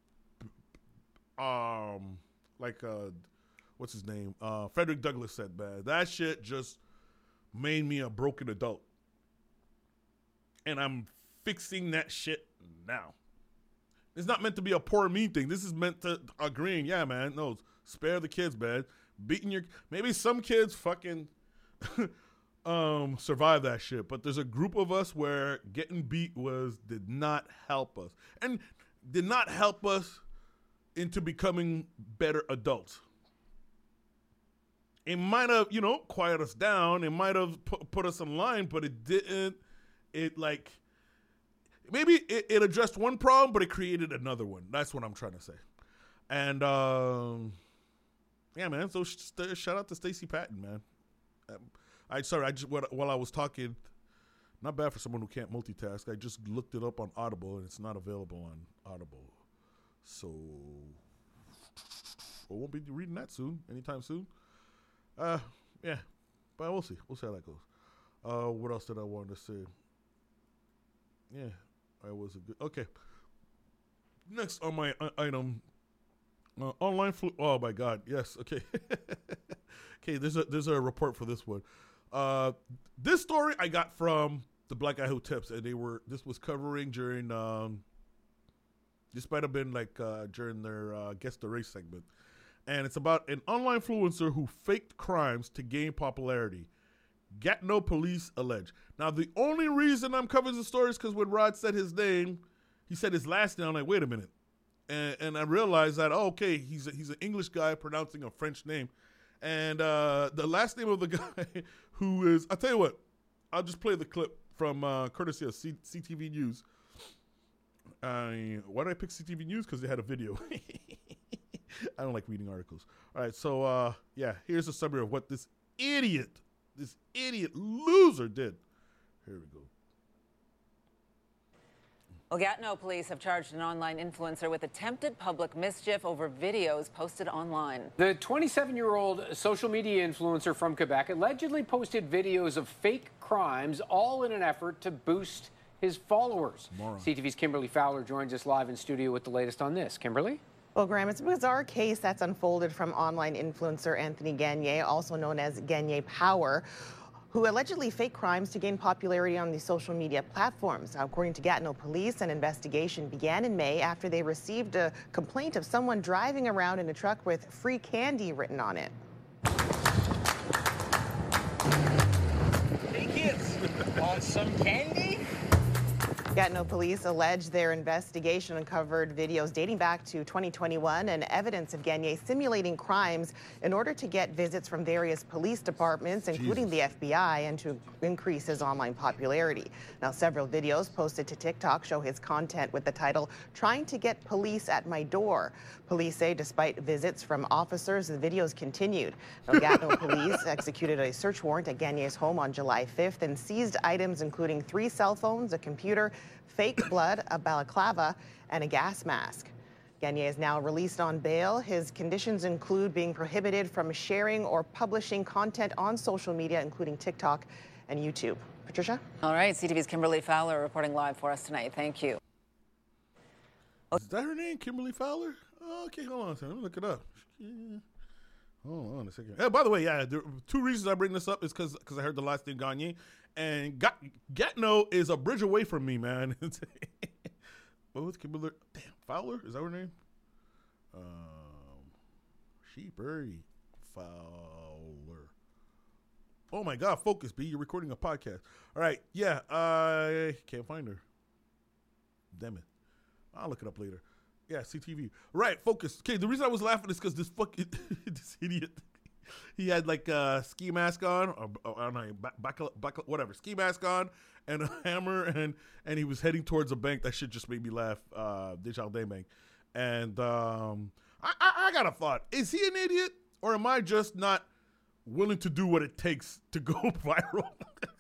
um, like, uh, what's his name? Uh, Frederick Douglass said, man, that shit just made me a broken adult. And I'm fixing that shit now. It's not meant to be a poor me thing. This is meant to agreeing, yeah, man. No, spare the kids, man. Beating your maybe some kids fucking um survive that shit, but there's a group of us where getting beat was did not help us, and did not help us into becoming better adults. It might have, you know, quiet us down. It might have put, put us in line, but it didn't. It like. Maybe it, it addressed one problem, but it created another one. That's what I'm trying to say. And, um, yeah, man, so st- shout out to Stacey Patton, man. Um, I Sorry, I just while I was talking, not bad for someone who can't multitask, I just looked it up on Audible, and it's not available on Audible. So, I won't be reading that soon, anytime soon. Uh, yeah, but we'll see. We'll see how that goes. Uh, what else did I want to say? Yeah, I was a good. Okay. Next on my uh, item, uh, online flu. Oh my God, yes. Okay. Okay, there's a there's a report for this one. Uh, this story I got from the Black Guy Who Tips, and they were this was covering during. Um, this might have been like uh, during their uh, Guess the Race segment, and it's about an online influencer who faked crimes to gain popularity. Gatineau police allege. Now, the only reason I'm covering the story is because when Rod said his name, he said his last name. I'm like, wait a minute, and, and I realized that oh, okay, he's a, he's an English guy pronouncing a French name, and uh, the last name of the guy who is. I'll tell you what, I'll just play the clip from uh, courtesy of C- CTV News. Uh, why did I pick C T V News? Because they had a video. I don't like reading articles. All right, so uh, yeah, here's a summary of what this idiot. This idiot loser did. Here we go. Well, Gatineau police have charged an online influencer with attempted public mischief over videos posted online. The twenty-seven-year-old social media influencer from Quebec allegedly posted videos of fake crimes, all in an effort to boost his followers. Moron. C T V's Kimberly Fowler joins us live in studio with the latest on this. Kimberly? Well, Graham, it's a bizarre case that's unfolded from online influencer Anthony Gagné, also known as Gagné Power, who allegedly faked crimes to gain popularity on these social media platforms. Now, according to Gatineau police, an investigation began in May after they received a complaint of someone driving around in a truck with free candy written on it. Hey kids, want some candy? Gatineau police allege their investigation uncovered videos dating back to twenty twenty-one and evidence of Gagné simulating crimes in order to get visits from various police departments, including Jesus. the F B I, and to increase his online popularity. Now, several videos posted to TikTok show his content with the title, "Trying to Get Police at My Door." Police say despite visits from officers, the videos continued. Now, Gatineau police executed a search warrant at Gagné's home on July fifth and seized items including three cell phones, a computer, fake blood, a balaclava, and a gas mask. Gagné is now released on bail. His conditions include being prohibited from sharing or publishing content on social media, including TikTok and YouTube. Patricia? All right, C T V's Kimberly Fowler reporting live for us tonight. Thank you. Is that her name, Kimberly Fowler? Oh, okay, hold on a second. Let me look it up. Yeah. Hold on a second. Hey, by the way, yeah, there, two reasons I bring this up is because because I heard the last name Gagné. And Gat- Gatineau is a bridge away from me, man. What was Kimberly? Damn, Fowler? Is that her name? Um, Sheepery Fowler. Oh, my God. Focus, B. You're recording a podcast. All right. Yeah. I can't find her. Damn it. I'll look it up later. Yeah, C T V. Right. Focus. Okay. The reason I was laughing is because this fucking this idiot. He had like a ski mask on, or, or I don't know, back, back, back, whatever, ski mask on, and a hammer, and and he was heading towards a bank. That shit just made me laugh. Uh, Desjardins Bank, and um, I, I, I got a thought: is he an idiot, or am I just not willing to do what it takes to go viral?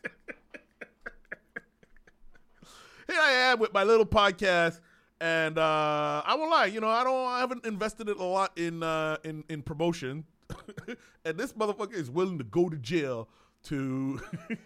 Here I am with my little podcast. And uh, I won't lie, you know, I don't, I haven't invested it a lot in uh, in in promotion. And this motherfucker is willing to go to jail to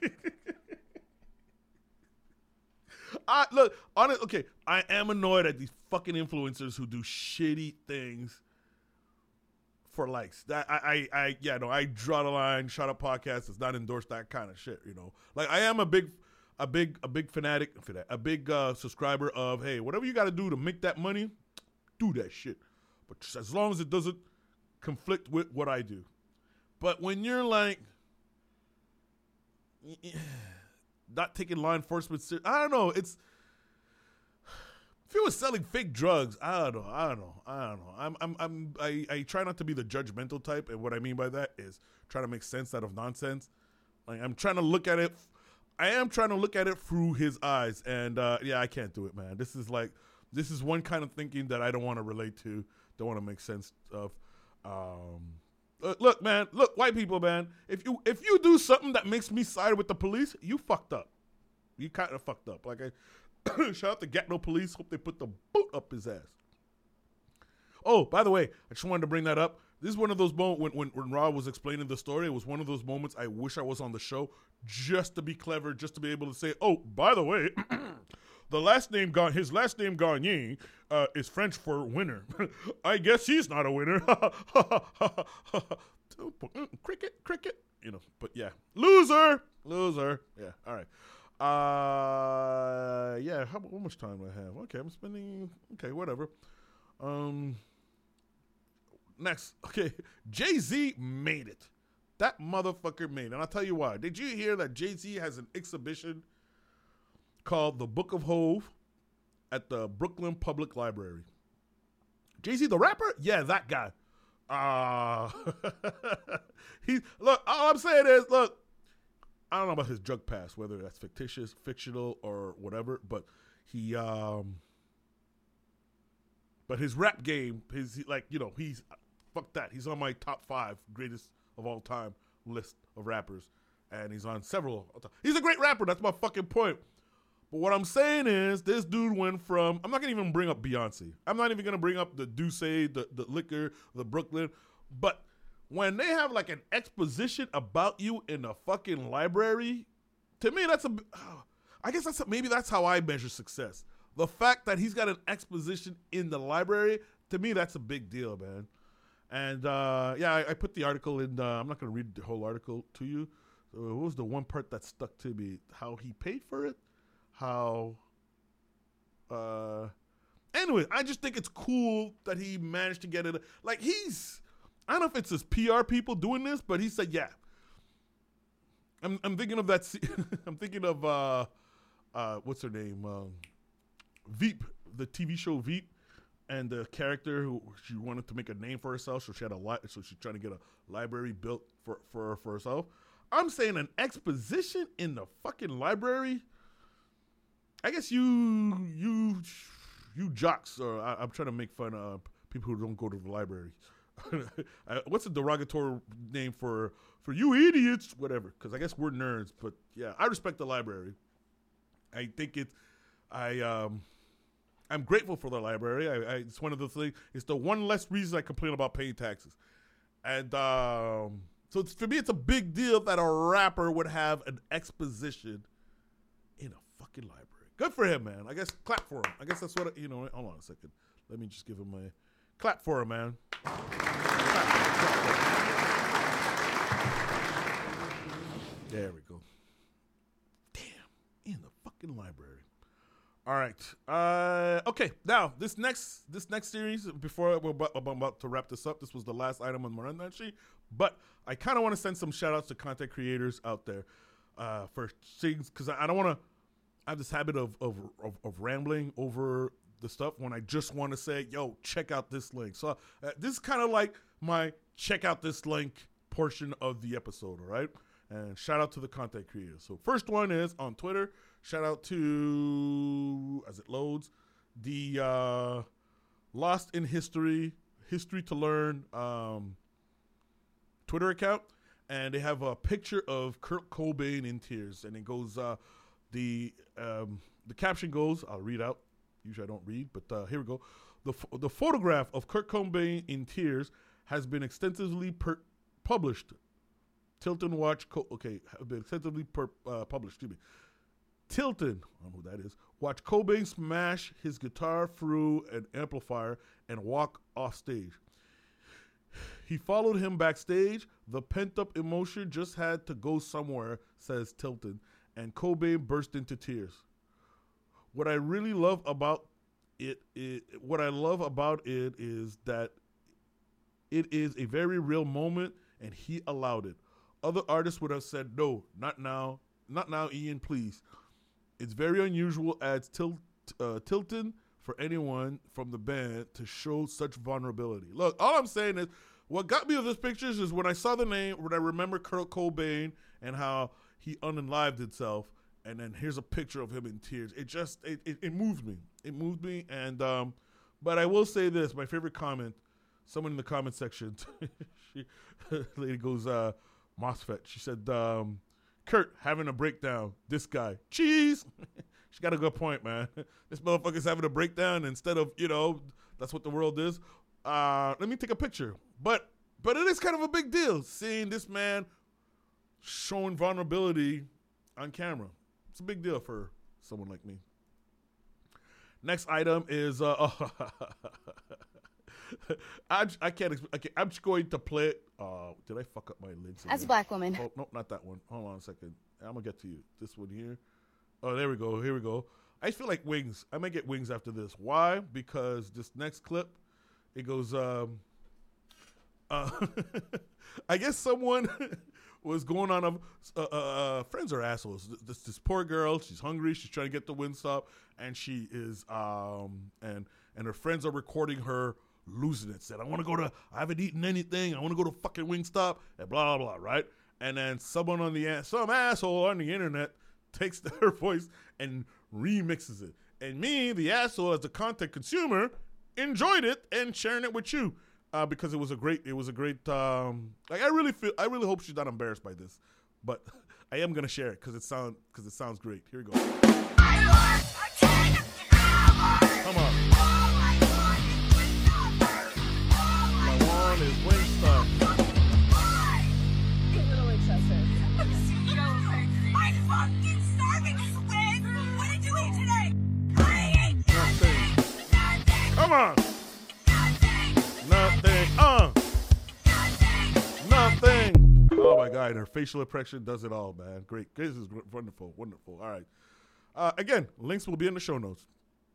I look honest okay, I am annoyed at these fucking influencers who do shitty things for likes. That I I, I yeah, no, I draw the line, Shut Up Podcast does not endorse that kind of shit, you know. Like I am a big a big a big fanatic for that, a big uh, subscriber of hey, whatever you gotta do to make that money, do that shit. But just as long as it doesn't conflict with what I do. But when you're like not taking law enforcement serious, I don't know, it's if you was selling fake drugs, I don't know, I don't know, I don't know. I'm I'm I'm I, I try not to be the judgmental type, and what I mean by that is trying to make sense out of nonsense. Like I'm trying to look at it I am trying to look at it through his eyes, and uh, yeah, I can't do it, man. This is like this is one kind of thinking that I don't want to relate to, don't want to make sense of. Um, uh, look, man, look, white people, man. If you if you do something that makes me side with the police, you fucked up. You kind of fucked up. Like I shout out to Gatineau police. Hope they put the boot up his ass. Oh, by the way, I just wanted to bring that up. This is one of those moments when, when, when Rob was explaining the story. It was one of those moments I wish I was on the show just to be clever, just to be able to say, oh, by the way, the last name, Ga- his last name Gagne, uh, is French for winner. I guess he's not a winner. cricket, cricket. You know, but yeah, loser, loser. Yeah, all right. Uh, yeah. How, how much time do I have? Okay, I'm spending. Okay, whatever. Um, next. Okay, Jay-Z made it. That motherfucker made it. And I'll tell you why. Did you hear that Jay-Z has an exhibition called The Book of Hove at the Brooklyn Public Library? Jay-Z the rapper? Yeah, that guy. Uh, he look, all I'm saying is, look, I don't know about his drug past, whether that's fictitious, fictional, or whatever, but he, um, but his rap game, his, he, like, you know, he's, fuck that. He's on my top five greatest of all time list of rappers, and he's on several. He's a great rapper. That's my fucking point. But what I'm saying is, this dude went from, I'm not going to even bring up Beyonce. I'm not even going to bring up the Duce, the, the Liquor, the Brooklyn. But when they have like an exposition about you in a fucking library, to me, that's a, I guess that's, a, maybe that's how I measure success. The fact that he's got an exposition in the library, to me, that's a big deal, man. And uh, yeah, I, I put the article in, uh, I'm not going to read the whole article to you. So what was the one part that stuck to me? How he paid for it? How, uh, anyway, I just think it's cool that he managed to get it. Like, he's, I don't know if it's his P R people doing this, but he said, yeah. I'm, I'm thinking of that, I'm thinking of, uh, uh, what's her name? Um, Veep, the T V show Veep, and the character who she wanted to make a name for herself, so she had a lot, so she's trying to get a library built for, for, for herself. I'm saying an exposition in the fucking library. I guess you you you jocks, or I, I'm trying to make fun of people who don't go to the library. What's a derogatory name for for you idiots? Whatever, because I guess we're nerds. But yeah, I respect the library. I think it. I um, I'm grateful for the library. I, I it's one of the things. It's the one less reason I complain about paying taxes, and um, so it's, for me, it's a big deal that a rapper would have an exposition in a fucking library. Good for him, man. I guess clap for him. I guess that's what, you know, hold on a second. Let me just give him a clap for him, man. Clap, clap, clap. There we go. Damn, in the fucking library. All right. Uh, okay, now, this next this next series, before we're about, I'm about to wrap this up, this was the last item on my rundown sheet, but I kind of want to send some shout-outs to content creators out there uh, for things, because I, I don't want to, I have this habit of, of of of rambling over the stuff when I just want to say, yo, check out this link. So uh, this is kind of like my check out this link portion of the episode, all right? And shout out to the content creators. So first one is on Twitter. Shout out to, as it loads, the uh, Lost in History, History to Learn um, Twitter account. And they have a picture of Kurt Cobain in tears. And it goes... Uh, The um, the caption goes, I'll read out. Usually I don't read, but uh, here we go. The the photograph of Kurt Cobain in tears has been extensively per- published. Tilton watch, Co- okay, have been extensively per- uh, published. Excuse me. Tilton, I don't know who that is. Watch Cobain smash his guitar through an amplifier and walk off stage. He followed him backstage. The pent-up emotion just had to go somewhere, says Tilton. And Cobain burst into tears. What I really love about it, it, what I love about it is that it is a very real moment, and he allowed it. Other artists would have said, no, not now, not now, Ian, please. It's very unusual, adds Til, uh, Tilton, for anyone from the band to show such vulnerability. Look, all I'm saying is, what got me with this pictures is when I saw the name, when I remember Kurt Cobain and how he unalived himself, and then here's a picture of him in tears. It just, it, it, it moved me. It moved me, and, um, but I will say this, my favorite comment, someone in the comment section, she, lady goes, uh, MOSFET, she said, um, Kurt having a breakdown, this guy, cheese. She got a good point, man. This motherfucker's having a breakdown instead of, you know, that's what the world is. Uh, let me take a picture. But, but it is kind of a big deal seeing this man showing vulnerability on camera. It's a big deal for someone like me. Next item is uh, oh, I, I can't. I can't. I'm just going to play it. Uh, did I fuck up my links? As a black woman. Oh no, not that one. Hold on a second. I'm gonna get to you. This one here. Oh, there we go. Here we go. I feel like wings. I might get wings after this. Why? Because this next clip, it goes. Um, uh, I guess someone was going on a uh, uh, friends are assholes. This this poor girl. She's hungry. She's trying to get the Wingstop, and she is um and and her friends are recording her losing it. Said, I want to go to. I haven't eaten anything. I want to go to fucking Wingstop and blah blah blah. Right. And then someone on the some asshole on the internet takes her voice and remixes it. And me, the asshole, as the content consumer, enjoyed it and sharing it with you uh, because it was a great. It was a great. Um, like I really feel. I really hope she's not embarrassed by this, but I am gonna share it because it sound because it sounds great. Here we go. Come on. My one is Wingstop. Come on. Nothing. Uh. Nothing. Oh my God, her facial expression does it all, man. Great. This is wonderful. Wonderful. All right. Uh, again, links will be in the show notes.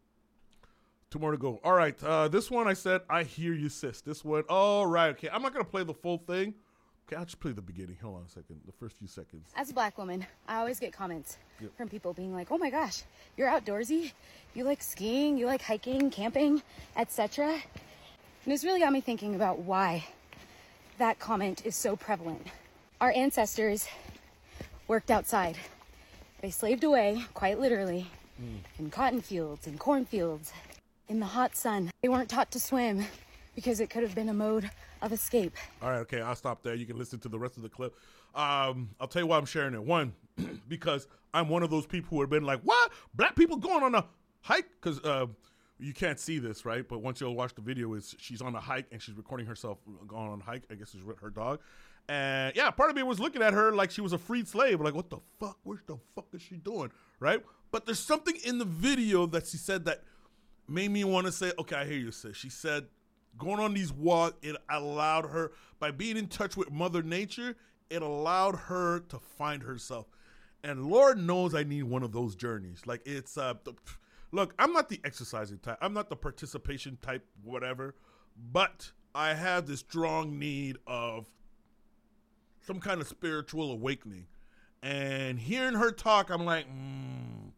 Two more to go. All right. Uh, this one I said, I hear you, sis. This one. All right. Okay. I'm not going to play the full thing. Okay. I'll just play the beginning. Hold on a second. The first few seconds. As a black woman, I always get comments Yep. from people being like, oh my gosh, you're outdoorsy. You like skiing, you like hiking, camping, et cetera. And it's really got me thinking about why that comment is so prevalent. Our ancestors worked outside. They slaved away, quite literally, mm. in cotton fields and cornfields, in the hot sun. They weren't taught to swim because it could have been a mode of escape. All right, okay, I'll stop there. You can listen to the rest of the clip. Um, I'll tell you why I'm sharing it. One, because I'm one of those people who have been like, what? Black people going on a hike? Because uh, you can't see this, right? But once you'll watch the video, is she's on a hike and she's recording herself going on a hike. I guess it's with her dog. And yeah, part of me was looking at her like she was a freed slave. Like, what the fuck? What the fuck is she doing? Right? But there's something in the video that she said that made me want to say, okay, I hear you, sis. She said, going on these walks, it allowed her, by being in touch with Mother Nature, it allowed her to find herself. And Lord knows I need one of those journeys. Like, it's, uh, the, look, I'm not the exercising type. I'm not the participation type, whatever. But I have this strong need of some kind of spiritual awakening. And hearing her talk, I'm like, mm,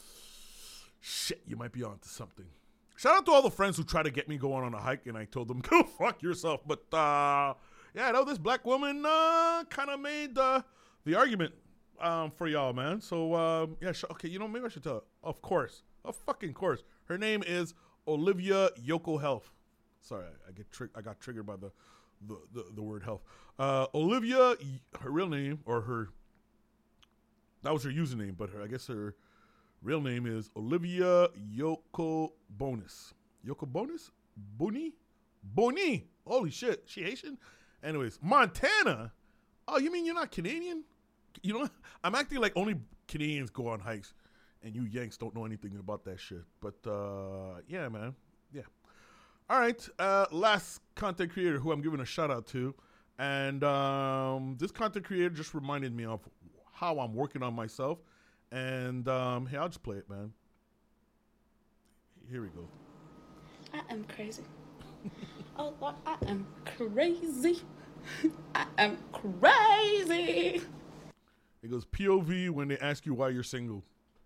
shit, you might be onto something. Shout out to all the friends who try to get me going on a hike, and I told them, go fuck yourself. But, uh, yeah, I know this black woman uh, kind of made uh, the argument um, for y'all, man. So, um, yeah, sh- okay, you know, maybe I should tell her. Of course. Of fucking course. Her name is Olivia Yoko Health. Sorry, I, I get tri- I got triggered by the, the, the, the word health. Uh, Olivia, her real name, or her, that was her username, but her, I guess her real name is Olivia Yoko Bonus. Yoko Bonus? Boni? Boni. Holy shit. She Haitian? Anyways, Montana. Oh, you mean you're not Canadian? You know, I'm acting like only Canadians go on hikes and you Yanks don't know anything about that shit. But, uh, yeah, man. Yeah. All right. Uh, last content creator who I'm giving a shout out to. And um, this content creator just reminded me of how I'm working on myself. And, um, hey, I'll just play it, man. Here we go. I am crazy. Oh, Lord, I am crazy. I am crazy. It goes P O V when they ask you why you're single.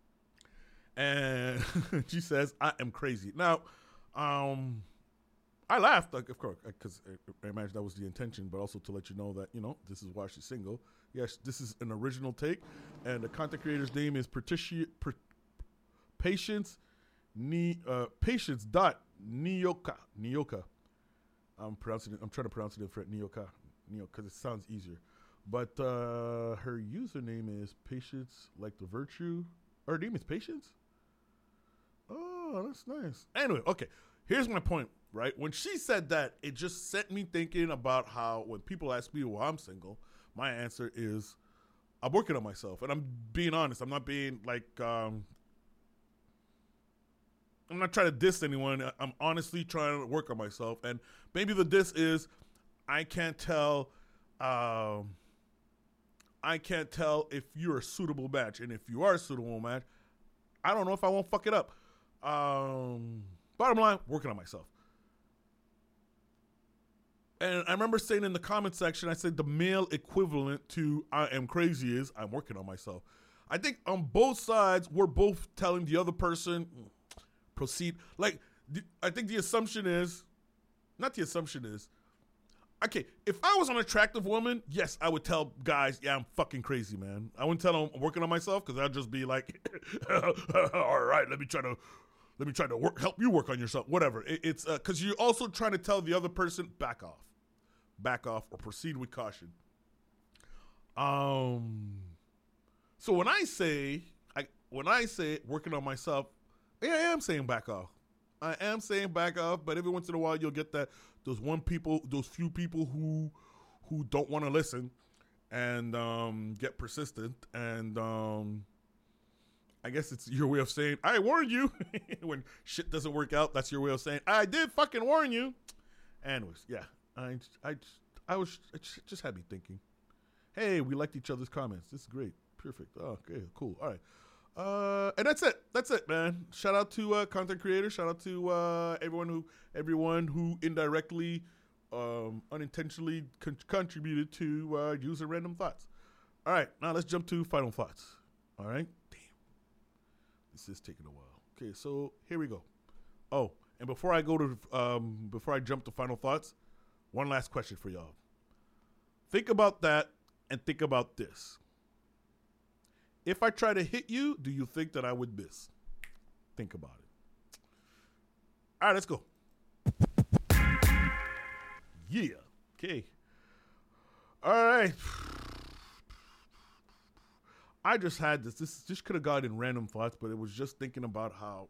And she says, I am crazy. Now, um, I laughed, like, of course, because I imagine that was the intention, but also to let you know that, you know, this is why she's single. Yes, this is an original take, and the content creator's name is Patricia, per, Patience, Ni, uh, Patience dot Nioka. Nioka. I'm pronouncing it. I'm trying to pronounce it for Nioka, Nio, because it sounds easier. But uh, her username is Patience, like the virtue. Her name is Patience. Oh, that's nice. Anyway, okay. Here's my point. Right when she said that, it just set me thinking about how when people ask me why I'm single, my answer is I'm working on myself, and I'm being honest. I'm not being like um, I'm not trying to diss anyone. I'm honestly trying to work on myself. And maybe the diss is I can't tell um, I can't tell if you're a suitable match. And if you are a suitable match, I don't know if I won't fuck it up. Um, bottom line, working on myself. And I remember saying in the comment section, I said the male equivalent to I am crazy is I'm working on myself. I think on both sides, we're both telling the other person, proceed. Like, the, I think the assumption is, not the assumption is, okay, if I was an attractive woman, yes, I would tell guys, yeah, I'm fucking crazy, man. I wouldn't tell them I'm working on myself because I'd just be like, all right, let me try to, let me try to work, help you work on yourself, whatever. It, it's because uh, you're also trying to tell the other person, back off. Back off or proceed with caution. Um. So when I say, I when I say working on myself, yeah, I am saying back off. I am saying back off, but every once in a while you'll get that those one people, those few people who who don't want to listen and um, get persistent. And um, I guess it's your way of saying I warned you. When shit doesn't work out, that's your way of saying I did fucking warn you. Anyways, yeah. I, I, I was, it just had me thinking, hey, we liked each other's comments. This is great. Perfect. Oh, okay, cool. All right. Uh, and that's it. That's it, man. Shout out to uh, content creators. Shout out to uh, everyone who, everyone who indirectly, um, unintentionally con- contributed to uh, user random thoughts. All right. Now let's jump to final thoughts. All right. Damn. This is taking a while. Okay. So here we go. Oh, and before I go to, um, before I jump to final thoughts, one last question for y'all. Think about that and think about this. If I try to hit you, do you think that I would miss? Think about it. All right, let's go. Yeah. Okay. All right. I just had this. This just could have gone in random thoughts, but it was just thinking about how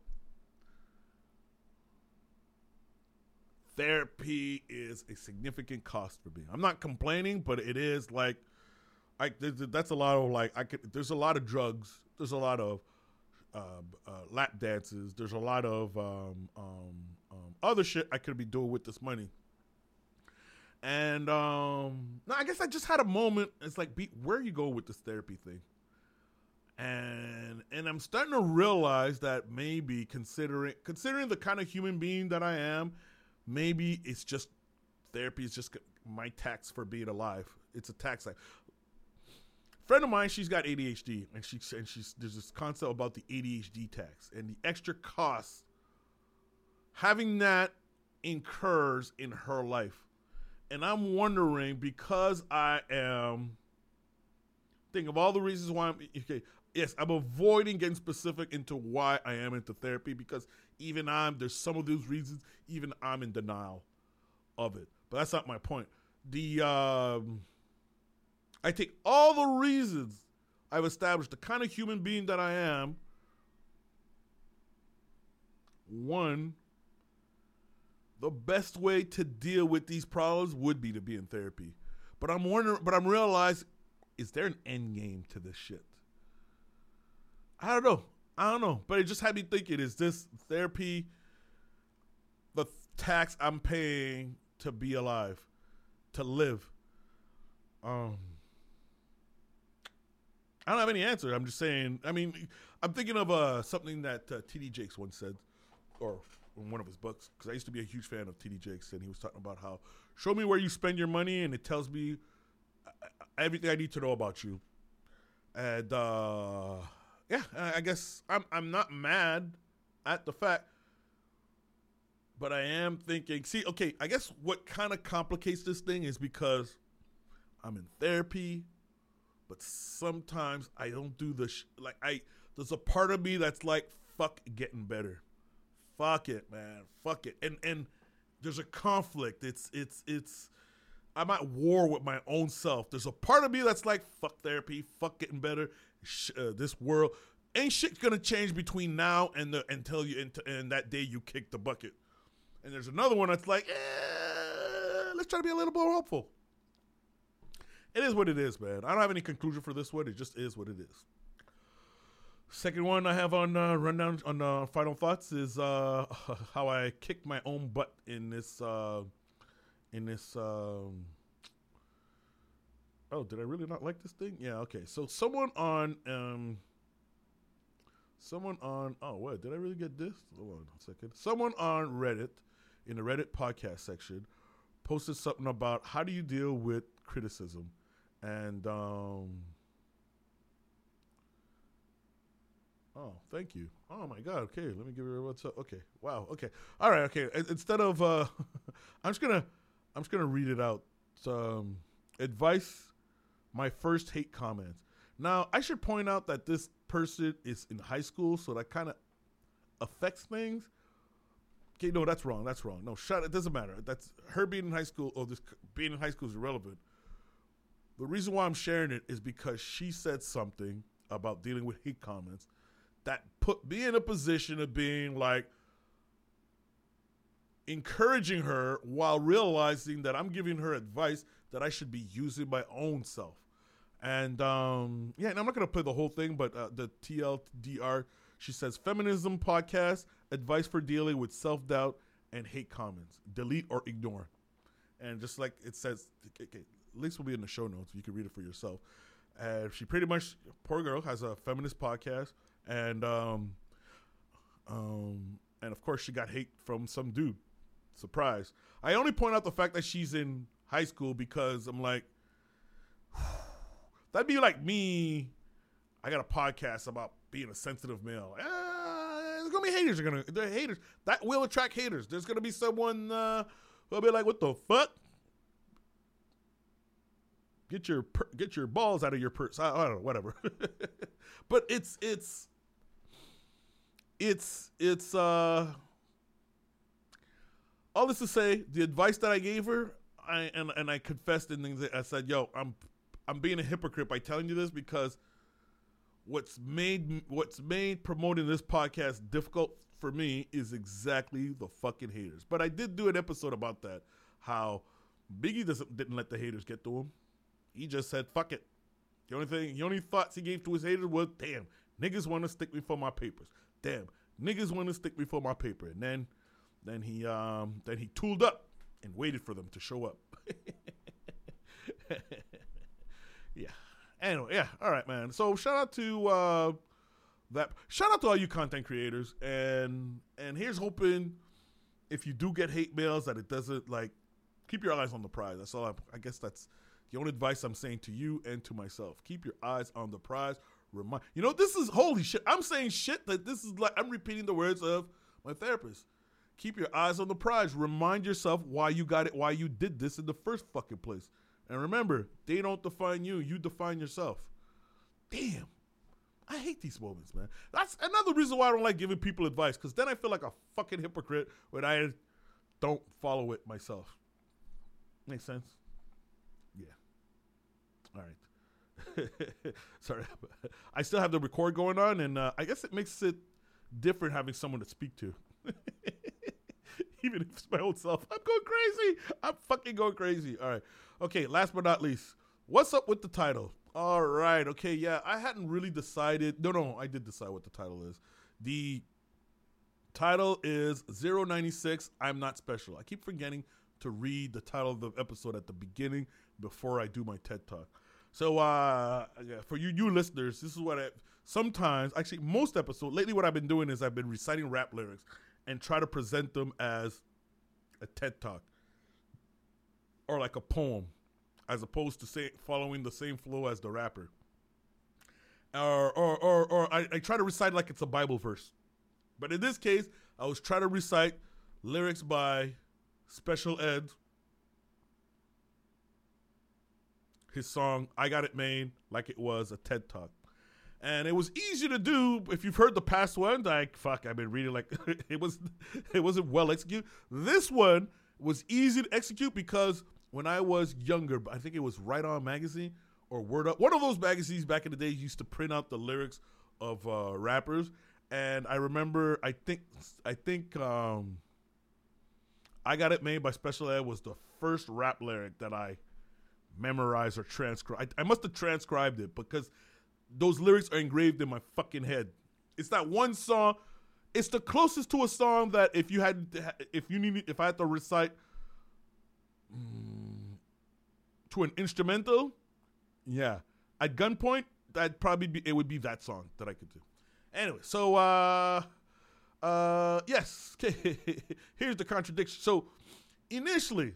therapy is a significant cost for me. I'm not complaining, but it is like, I that's a lot of like I could. There's a lot of drugs. There's a lot of uh, uh, lap dances. There's a lot of um, um, um, other shit I could be doing with this money. And um, no, I guess I just had a moment. It's like, be, where you go with this therapy thing? And and I'm starting to realize that maybe considering considering the kind of human being that I am. Maybe it's just therapy is just my tax for being alive. It's a tax. A friend of mine, she's got A D H D, and she and she's there's this concept about the A D H D tax and the extra costs having that incurs in her life. And I'm wondering, because I am think of all the reasons why I'm okay. Yes, I'm avoiding getting specific into why I am into therapy because even I'm, there's some of those reasons, even I'm in denial of it. But that's not my point. The, um, I take all the reasons I've established, the kind of human being that I am. One, the best way to deal with these problems would be to be in therapy. But I'm wondering, but I'm realizing, is there an end game to this shit? I don't know. I don't know. But it just had me thinking, is this therapy the tax I'm paying to be alive, to live? Um, I don't have any answer. I'm just saying, I mean, I'm thinking of uh, something that uh, T D Jakes once said, or in one of his books, because I used to be a huge fan of T D Jakes, and he was talking about how, show me where you spend your money, and it tells me everything I need to know about you. And, uh... yeah, I guess I'm I'm not mad at the fact, but I am thinking, see, okay, I guess what kind of complicates this thing is because I'm in therapy, but sometimes I don't do the, sh- like, I, there's a part of me that's like, fuck getting better. Fuck it, man. Fuck it. And, and there's a conflict. It's, it's, it's, I'm at war with my own self. There's a part of me that's like, fuck therapy, fuck getting better. Sh- uh, this world ain't shit gonna change between now and the until you and, and that day you kick the bucket. And there's another one that's like, eh, let's try to be a little more hopeful. It is what it is, man. I don't have any conclusion for this one. It just is what it is. Second one I have on uh, rundown on uh, final thoughts is uh, how I kicked my own butt in this uh, in this. Um, oh, did I really not like this thing? Yeah. Okay. So someone on um, someone on oh what did I really get this? Hold on a second. Someone on Reddit in the Reddit podcast section posted something about how do you deal with criticism, and um, oh, thank you. Oh my God. Okay, let me give you what's up. Okay, wow. Okay, all right. Okay, instead of uh, I'm just gonna I'm just gonna read it out. Um, advice. My first hate comments. Now I should point out that this person is in high school, so that kind of affects things. Okay, no, that's wrong. That's wrong. No, shut. It doesn't matter. That's her being in high school or this being in high school is irrelevant. The reason why I'm sharing it is because she said something about dealing with hate comments that put me in a position of being like encouraging her while realizing that I'm giving her advice that I should be using my own self. And um, yeah, and I'm not going to play the whole thing, but uh, the T L D R, she says, feminism podcast, advice for dealing with self-doubt and hate comments. Delete or ignore. And just like it says, okay, links will be in the show notes. You can read it for yourself. And uh, she pretty much, poor girl, has a feminist podcast. And um, um, and of course, she got hate from some dude. Surprise. I only point out the fact that she's in high school because I'm like, that'd be like me. I got a podcast about being a sensitive male. Uh, there's gonna be haters. Are gonna they're haters. That will attract haters. There's gonna be someone uh, who'll be like, "What the fuck? Get your per- get your balls out of your purse." I, I don't know, whatever. But it's it's it's it's uh. All this to say, the advice that I gave her, I and and I confessed in things. That I said, "Yo, I'm I'm being a hypocrite by telling you this because what's made what's made promoting this podcast difficult for me is exactly the fucking haters." But I did do an episode about that, how Biggie doesn't didn't let the haters get to him. He just said, "Fuck it." The only thing, the only thoughts he gave to his haters was, "Damn, niggas want to stick me for my papers. Damn, niggas want to stick me for my paper." And then. Then he um, then he tooled up and waited for them to show up. Yeah. Anyway, yeah. All right, man. So shout out to uh, that. Shout out to all you content creators, and and here's hoping if you do get hate mails that it doesn't like keep your eyes on the prize. That's all. I, I guess that's the only advice I'm saying to you and to myself. Keep your eyes on the prize. Remind you know this is holy shit. I'm saying shit that this is like I'm repeating the words of my therapist. Keep your eyes on the prize. Remind yourself why you got it, why you did this in the first fucking place. And remember, they don't define you. You define yourself. Damn. I hate these moments, man. That's another reason why I don't like giving people advice, because then I feel like a fucking hypocrite when I don't follow it myself. Makes sense? Yeah. All right. Sorry. I still have the record going on, and uh, I guess it makes it different having someone to speak to. Even if it's my own self, I'm going crazy. I'm fucking going crazy. All right. Okay, last but not least, what's up with the title? All right. Okay, yeah, I hadn't really decided. No, no, I did decide what the title is. The title is zero ninety-six, I'm Not Special. I keep forgetting to read the title of the episode at the beginning before I do my TED Talk. So uh, for you you listeners, this is what I, sometimes, actually most episodes, lately what I've been doing is I've been reciting rap lyrics and try to present them as a TED Talk or like a poem, as opposed to say following the same flow as the rapper. Or or or, or I, I try to recite like it's a Bible verse. But in this case, I was trying to recite lyrics by Special Ed, his song I Got It Made, like it was a TED Talk. And it was easy to do. If you've heard the past one, like, fuck, I've been reading like, it, was, it wasn't well executed. This one was easy to execute because when I was younger, I think it was Right On Magazine or Word Up. One of those magazines back in the day used to print out the lyrics of uh, rappers. And I remember, I think, I think um, I Got It Made by Special Ed was the first rap lyric that I memorized or transcribed. I, I must have transcribed it because those lyrics are engraved in my fucking head. It's that one song. It's the closest to a song that if you had, to, if you need, if I had to recite mm, to an instrumental, yeah, at gunpoint, that'd probably be, it would be that song that I could do. Anyway, so, uh, uh, yes, here's the contradiction. So, initially,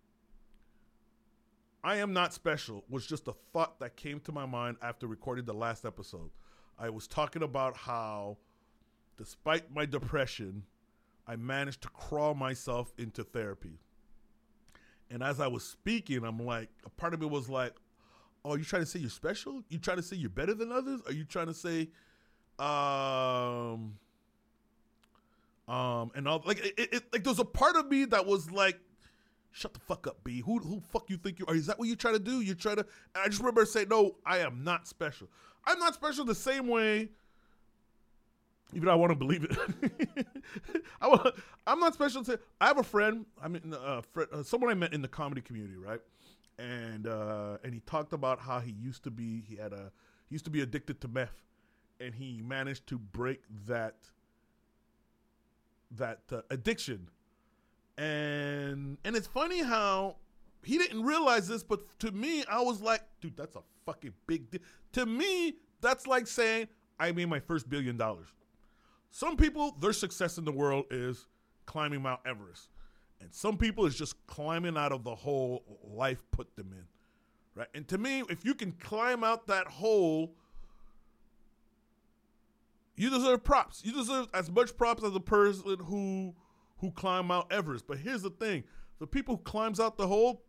I am not special was just a thought that came to my mind after recording the last episode. I was talking about how, despite my depression, I managed to crawl myself into therapy. And as I was speaking, I'm like, a part of me was like, oh, you trying to say you're special? You trying to say you're better than others? Are you trying to say, um, um, and all, like, it, it, like, there's a part of me that was like, shut the fuck up, B. Who, who fuck you think you are? Is that what you're trying to do? You're trying to, and I just remember saying, no, I am not special. I'm not special the same way, even though I want to believe it. I want, I'm not special to, I have a friend, I mean, uh, friend, uh, someone I met in the comedy community, right? And uh, and he talked about how he used to be, he had a, he used to be addicted to meth, and he managed to break that, that uh, addiction. And and it's funny how he didn't realize this, but to me, I was like, dude, that's a fucking big deal. To me, that's like saying I made my first billion dollars. Some people, their success in the world is climbing Mount Everest. And some people is just climbing out of the hole life put them in, right? And to me, if you can climb out that hole, you deserve props. You deserve as much props as the person who who climbed Mount Everest. But here's the thing. The people who climbs out the hole,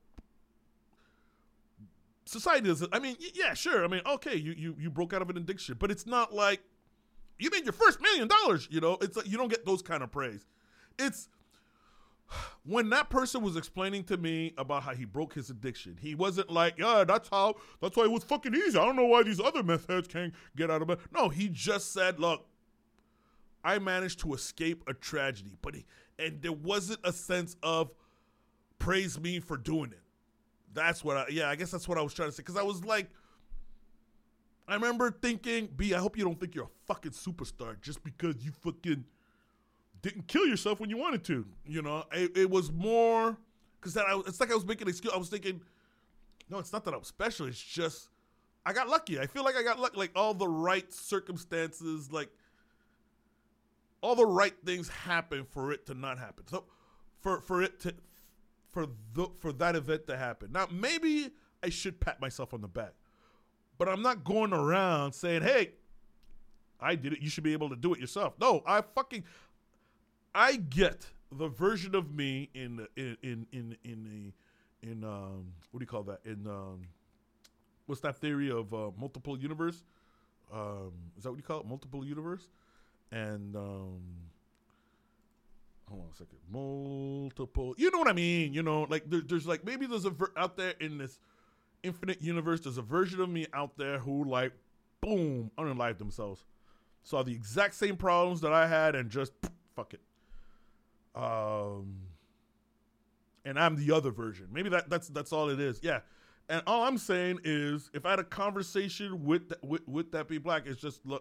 society doesn't, I mean, yeah, sure. I mean, okay, you, you, you broke out of an addiction, but it's not like you made your first million dollars, you know? It's like you don't get those kind of praise. It's when that person was explaining to me about how he broke his addiction, he wasn't like, yeah, that's how, that's why it was fucking easy. I don't know why these other meth heads can't get out of it. No, he just said, look, I managed to escape a tragedy, but he, and there wasn't a sense of praise me for doing it. That's what I, yeah, I guess that's what I was trying to say. Because I was like, I remember thinking, B, I hope you don't think you're a fucking superstar just because you fucking didn't kill yourself when you wanted to. You know, it, it was more, because that I, it's like I was making an excuse. I was thinking, no, it's not that I'm special. It's just, I got lucky. I feel like I got lucky. Like all the right circumstances, like, all the right things happen for it to not happen. So for for it to for the for that event to happen. Now maybe I should pat myself on the back. But I'm not going around saying, "Hey, I did it. You should be able to do it yourself." No, I fucking I get the version of me in in in in in the in um what do you call that? In um what's that theory of uh, multiple universe? Um is that what you call it? Multiple universe? And, um, hold on a second, multiple, you know what I mean? You know, like there, there's like, maybe there's a, ver- out there in this infinite universe, there's a version of me out there who like, boom, unalived themselves. Saw the exact same problems that I had and just, fuck it. Um, and I'm the other version. Maybe that that's, that's all it is. Yeah. And all I'm saying is if I had a conversation with, th- with, with that Be Black, it's just, look,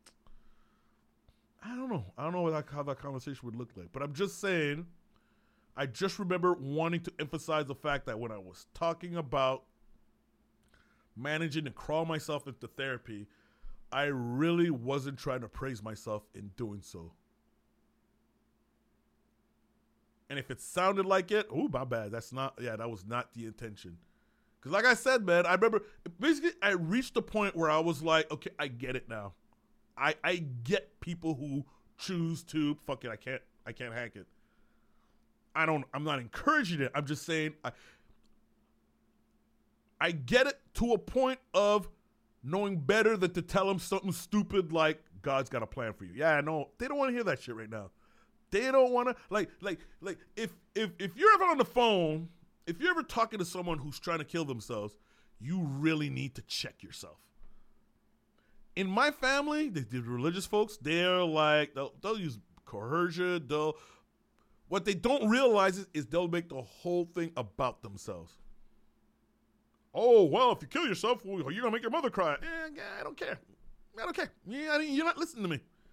I don't know. I don't know what that, how that conversation would look like. But I'm just saying, I just remember wanting to emphasize the fact that when I was talking about managing to crawl myself into therapy, I really wasn't trying to praise myself in doing so. And if it sounded like it, oh, my bad. That's not, yeah, that was not the intention. Because like I said, man, I remember, basically, I reached the point where I was like, okay, I get it now. I, I get people who choose to fuck it. I can't I can't hack it. I don't. I'm not encouraging it. I'm just saying I I get it to a point of knowing better than to tell them something stupid like God's got a plan for you. Yeah, I know. They don't want to hear that shit right now. They don't want to like like like if if if you're ever on the phone, if you're ever talking to someone who's trying to kill themselves, you really need to check yourself. In my family, the, the religious folks, they're like, they'll, they'll use coercion. They'll, what they don't realize is, is they'll make the whole thing about themselves. Oh, well, if you kill yourself, well, you're going to make your mother cry. Eh, I don't care. I don't care. Yeah, you're not listening to me.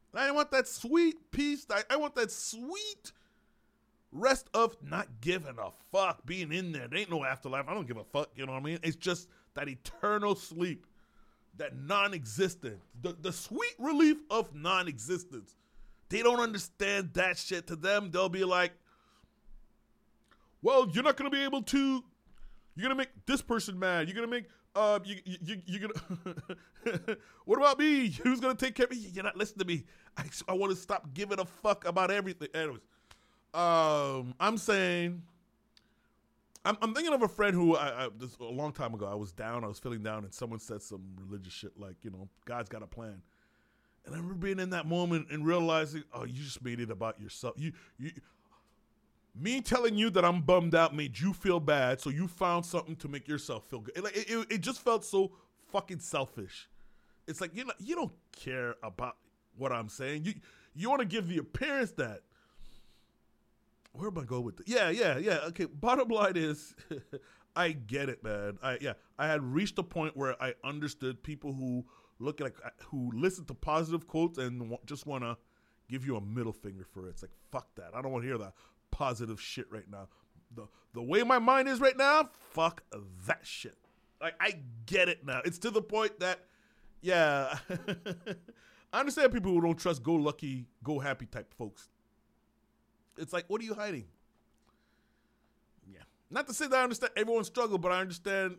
I want that sweet peace. I, I want that sweet rest of not giving a fuck, being in there. There ain't no afterlife. I don't give a fuck, you know what I mean? It's just that eternal sleep, that non-existence, the, the sweet relief of non-existence. They don't understand that shit. To them, they'll be like, well, you're not going to be able to, you're going to make this person mad. You're going to make, uh, you, you, you, you're going to, what about me? Who's going to take care of me? You're not listening to me. I, I want to stop giving a fuck about everything. Anyways, um, I'm saying, I'm, I'm thinking of a friend who, I, I this, a long time ago, I was down, I was feeling down, and someone said some religious shit like, you know, God's got a plan. And I remember being in that moment and realizing, oh, you just made it about yourself. You, you, me telling you that I'm bummed out made you feel bad, so you found something to make yourself feel good. It, like, it, it just felt so fucking selfish. It's like, you know, you don't care about what I'm saying. You, you want to give the appearance that, where am I going with this? Yeah, yeah, yeah. Okay, bottom line is, I get it, man. I yeah, I had reached a point where I understood people who look like who listen to positive quotes and w- just want to give you a middle finger for it. It's like, fuck that. I don't want to hear that positive shit right now. The the way my mind is right now, fuck that shit. Like, I get it now. It's to the point that, yeah, I understand people who don't trust go-lucky, go-happy type folks. It's like, what are you hiding? Yeah. Not to say that I understand everyone's struggle, but I understand.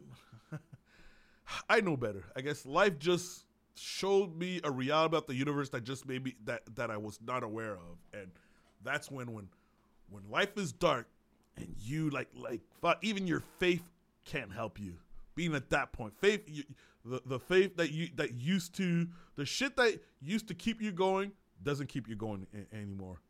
I know better. I guess life just showed me a reality about the universe that just maybe that, that I was not aware of. And that's when when when life is dark and you like like even your faith can't help you. Being at that point, faith you, the the faith that you that used to the shit that used to keep you going doesn't keep you going a- anymore.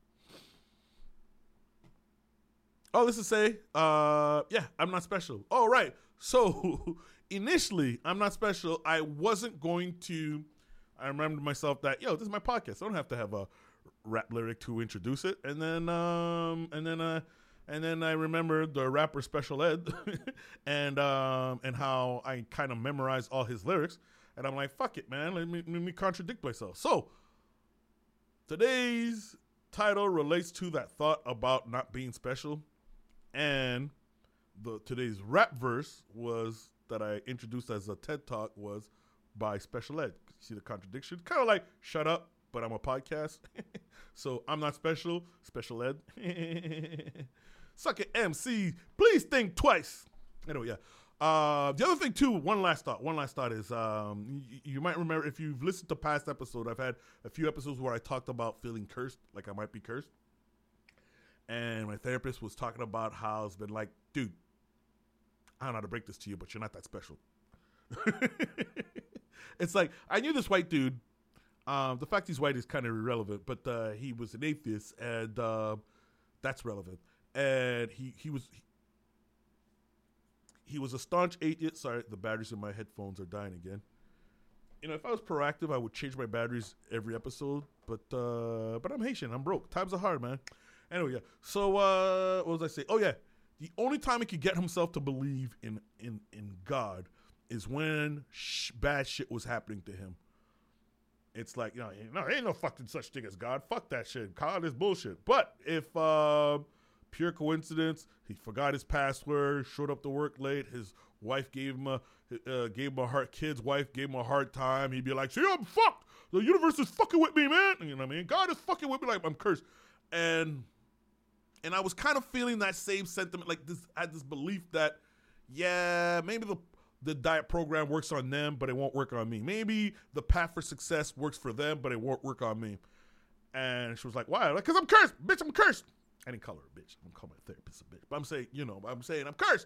Oh, this is say, uh, yeah, I'm not special. Oh, right. So initially, I'm not special. I wasn't going to. I remembered myself that, yo, this is my podcast. I don't have to have a rap lyric to introduce it. And then, um, and then, uh, and then I remembered the rapper Special Ed, and um, and how I kind of memorized all his lyrics. And I'm like, fuck it, man. Let me let me contradict myself. So today's title relates to that thought about not being special. And the today's rap verse was that I introduced as a TED Talk was by Special Ed. See the contradiction? Kind of like, shut up, but I'm a podcast. So I'm not special, Special Ed. Suck it, M C. Please think twice. Anyway, yeah. Uh, the other thing, too, one last thought. One last thought is um, you, you might remember, if you've listened to past episodes, I've had a few episodes where I talked about feeling cursed, like I might be cursed. And my therapist was talking about how it's been like, dude, I don't know how to break this to you, but you're not that special. It's like, I knew this white dude. Um, the fact he's white is kind of irrelevant, but uh, he was an atheist, and uh, that's relevant. And he, he was he, he was a staunch atheist. Sorry, the batteries in my headphones are dying again. You know, if I was proactive, I would change my batteries every episode. But uh, but I'm Haitian. I'm broke. Times are hard, man. Anyway, yeah. So, uh, what was I say? Oh, yeah. The only time he could get himself to believe in in, in God is when sh- bad shit was happening to him. It's like, you know, no, ain't no fucking such thing as God. Fuck that shit. God is bullshit. But if uh, pure coincidence, he forgot his password, showed up to work late, his wife gave him a uh, gave him a hard kid's wife gave him a hard time, he'd be like, see, I'm fucked. The universe is fucking with me, man. You know what I mean? God is fucking with me like I'm cursed. And And I was kind of feeling that same sentiment, like this. I had this belief that, yeah, maybe the the diet program works on them, but it won't work on me. Maybe the path for success works for them, but it won't work on me. And she was like, why? Like, because I'm cursed. Bitch, I'm cursed. I didn't call her a bitch. I'm going to call my therapist a bitch. But I'm saying, you know, I'm saying I'm cursed.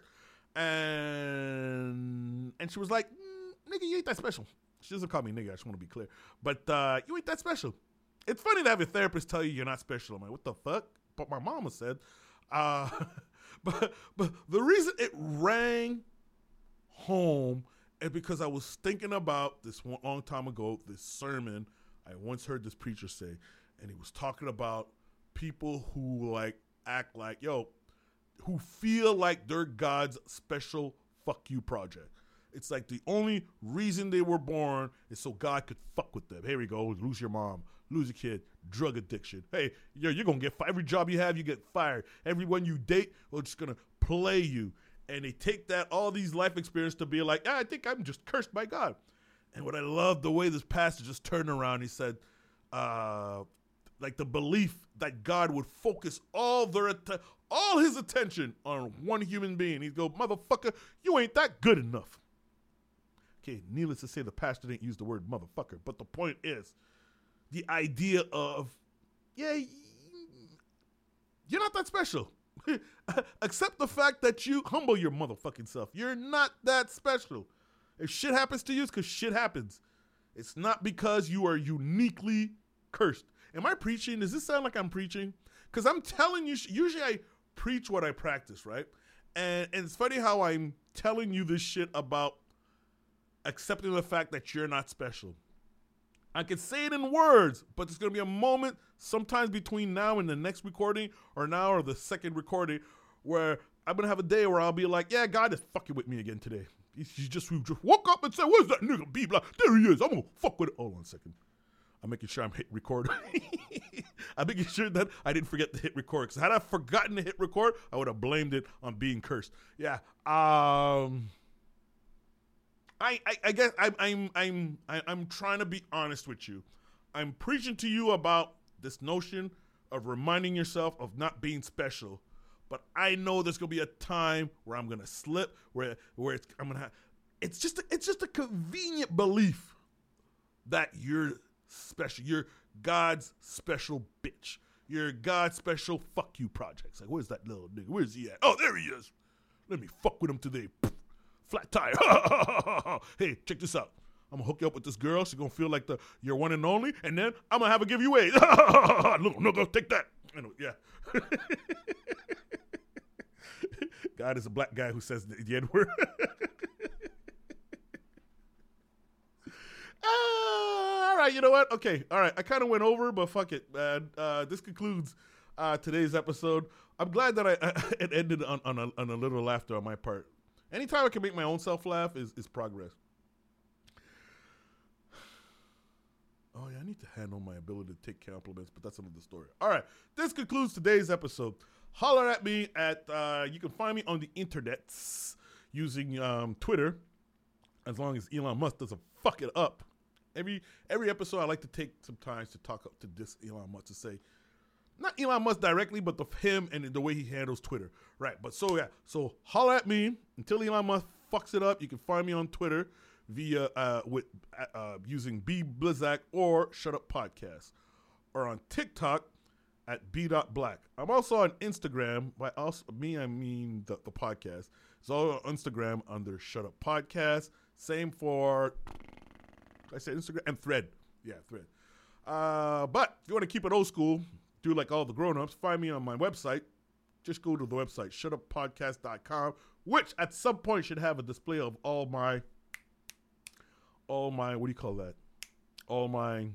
And and she was like, mm, nigga, you ain't that special. She doesn't call me nigga. I just want to be clear. But uh, you ain't that special. It's funny to have a therapist tell you you're not special. I'm like, what the fuck? But my mama said, uh, but but the reason it rang home is because I was thinking about this one long time ago, this sermon I once heard this preacher say, and he was talking about people who like act like, yo, who feel like they're God's special fuck you project. It's like the only reason they were born is so God could fuck with them. Here we go, lose your mom. lose a kid, drug addiction. Hey, you're, you're going to get fired. Every job you have, you get fired. Everyone you date, we're just going to play you. And they take that, all these life experience to be like, ah, I think I'm just cursed by God. And what I love, the way this pastor just turned around, he said, uh, like the belief that God would focus all their att- all his attention on one human being. He'd go, motherfucker, you ain't that good enough. Okay, needless to say, the pastor didn't use the word motherfucker, but the point is, the idea of, yeah, you're not that special. Accept the fact that you humble your motherfucking self. You're not that special. If shit happens to you, it's because shit happens. It's not because you are uniquely cursed. Am I preaching? Does this sound like I'm preaching? Because I'm telling you, usually I preach what I practice, right? And, and it's funny how I'm telling you this shit about accepting the fact that you're not special. I can say it in words, but there's going to be a moment sometimes between now and the next recording or now or the second recording where I'm going to have a day where I'll be like, yeah, God is fucking with me again today. He just, he just woke up and said, where's that nigga B Block? There he is. I'm going to fuck with it. Hold on a second. I'm making sure I'm hit record. I'm making sure that I didn't forget to hit record. Because had I forgotten to hit record, I would have blamed it on being cursed. Yeah. Um... I, I, I guess I, I'm I'm I'm I'm trying to be honest with you. I'm preaching to you about this notion of reminding yourself of not being special, but I know there's gonna be a time where I'm gonna slip, where where it's I'm gonna have, it's just a, it's just a convenient belief that you're special. You're God's special bitch. You're God's special fuck you projects. Like, where's that little nigga? Where's he at? Oh, there he is. Let me fuck with him today. Flat tire. Hey, check this out. I'm gonna hook you up with this girl. She's gonna feel like the your one and only, and then I'm gonna have her give you away. Look, no, go take that. Anyway, yeah. God is a black guy who says the, the N-word. uh, all right, you know what? Okay, all right. I kind of went over, but fuck it, man. Uh, this concludes uh, today's episode. I'm glad that I, I it ended on on a, on a little laughter on my part. Anytime I can make my own self laugh is, is progress. Oh, yeah, I need to handle my ability to take compliments, but that's another story. All right, this concludes today's episode. Holler at me at, uh, you can find me on the internets using um, Twitter, as long as Elon Musk doesn't fuck it up. Every every episode, I like to take some time to talk up to this Elon Musk to say, not Elon Musk directly, but the him and the way he handles Twitter. Right, but so yeah, so holler at me. Until Elon Musk fucks it up, you can find me on Twitter via uh, with uh, using B Blizzak or Shut Up Podcast, or on TikTok at B.Black. I'm also on Instagram. By also me, I mean the, the podcast. It's all on Instagram under Shut Up Podcast. Same for I said Instagram and Thread. Yeah, Thread. Uh, but if you want to keep it old school, do like all the grown-ups, find me on my website. Just go to the website, shut up podcast dot com, which at some point should have a display of all my, all my, what do you call that? All my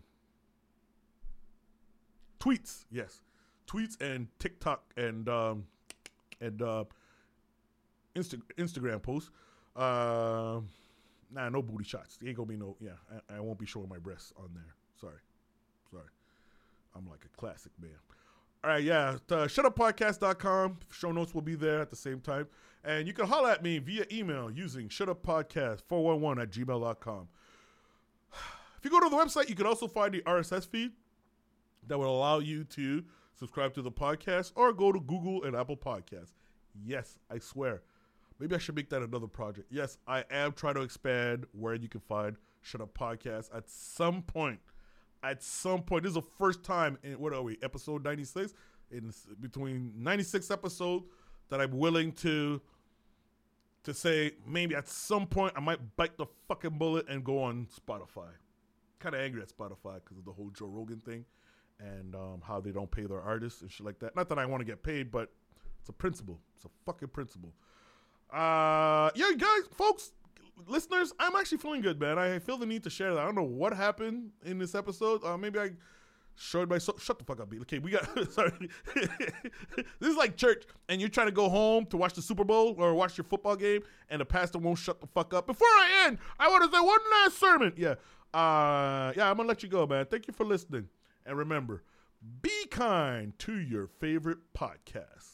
tweets, yes. Tweets and TikTok and um, and uh, Insta- Instagram posts. Uh, nah, no booty shots. There ain't gonna be no, yeah, I, I won't be showing my breasts on there. Sorry. Sorry. I'm like a classic man. All right, yeah, uh, shut up podcast dot com. Show notes will be there at the same time. And you can holler at me via email using shutuppodcast four one one at gmail dot com. If you go to the website, you can also find the R S S feed that will allow you to subscribe to the podcast or go to Google and Apple Podcasts. Yes, I swear. Maybe I should make that another project. Yes, I am trying to expand where you can find Shut Up Podcast at some point. At some point, this is the first time in, what are we, episode ninety-six? In between ninety-six episodes that I'm willing to to say maybe at some point I might bite the fucking bullet and go on Spotify. Kind of angry at Spotify because of the whole Joe Rogan thing and um, how they don't pay their artists and shit like that. Not that I want to get paid, but it's a principle. It's a fucking principle. Uh, yeah, guys, folks, listeners, I'm actually feeling good, man. I feel the need to share that. I don't know what happened in this episode. Uh, maybe I showed my so- shut the fuck up, B. Okay, we got sorry. This is like church, and you're trying to go home to watch the Super Bowl or watch your football game, and the pastor won't shut the fuck up. Before I end, I want to say one last sermon. Yeah, uh, yeah, I'm gonna let you go, man. Thank you for listening. And remember, be kind to your favorite podcast.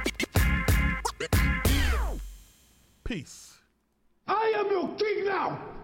Peace. I am your king now.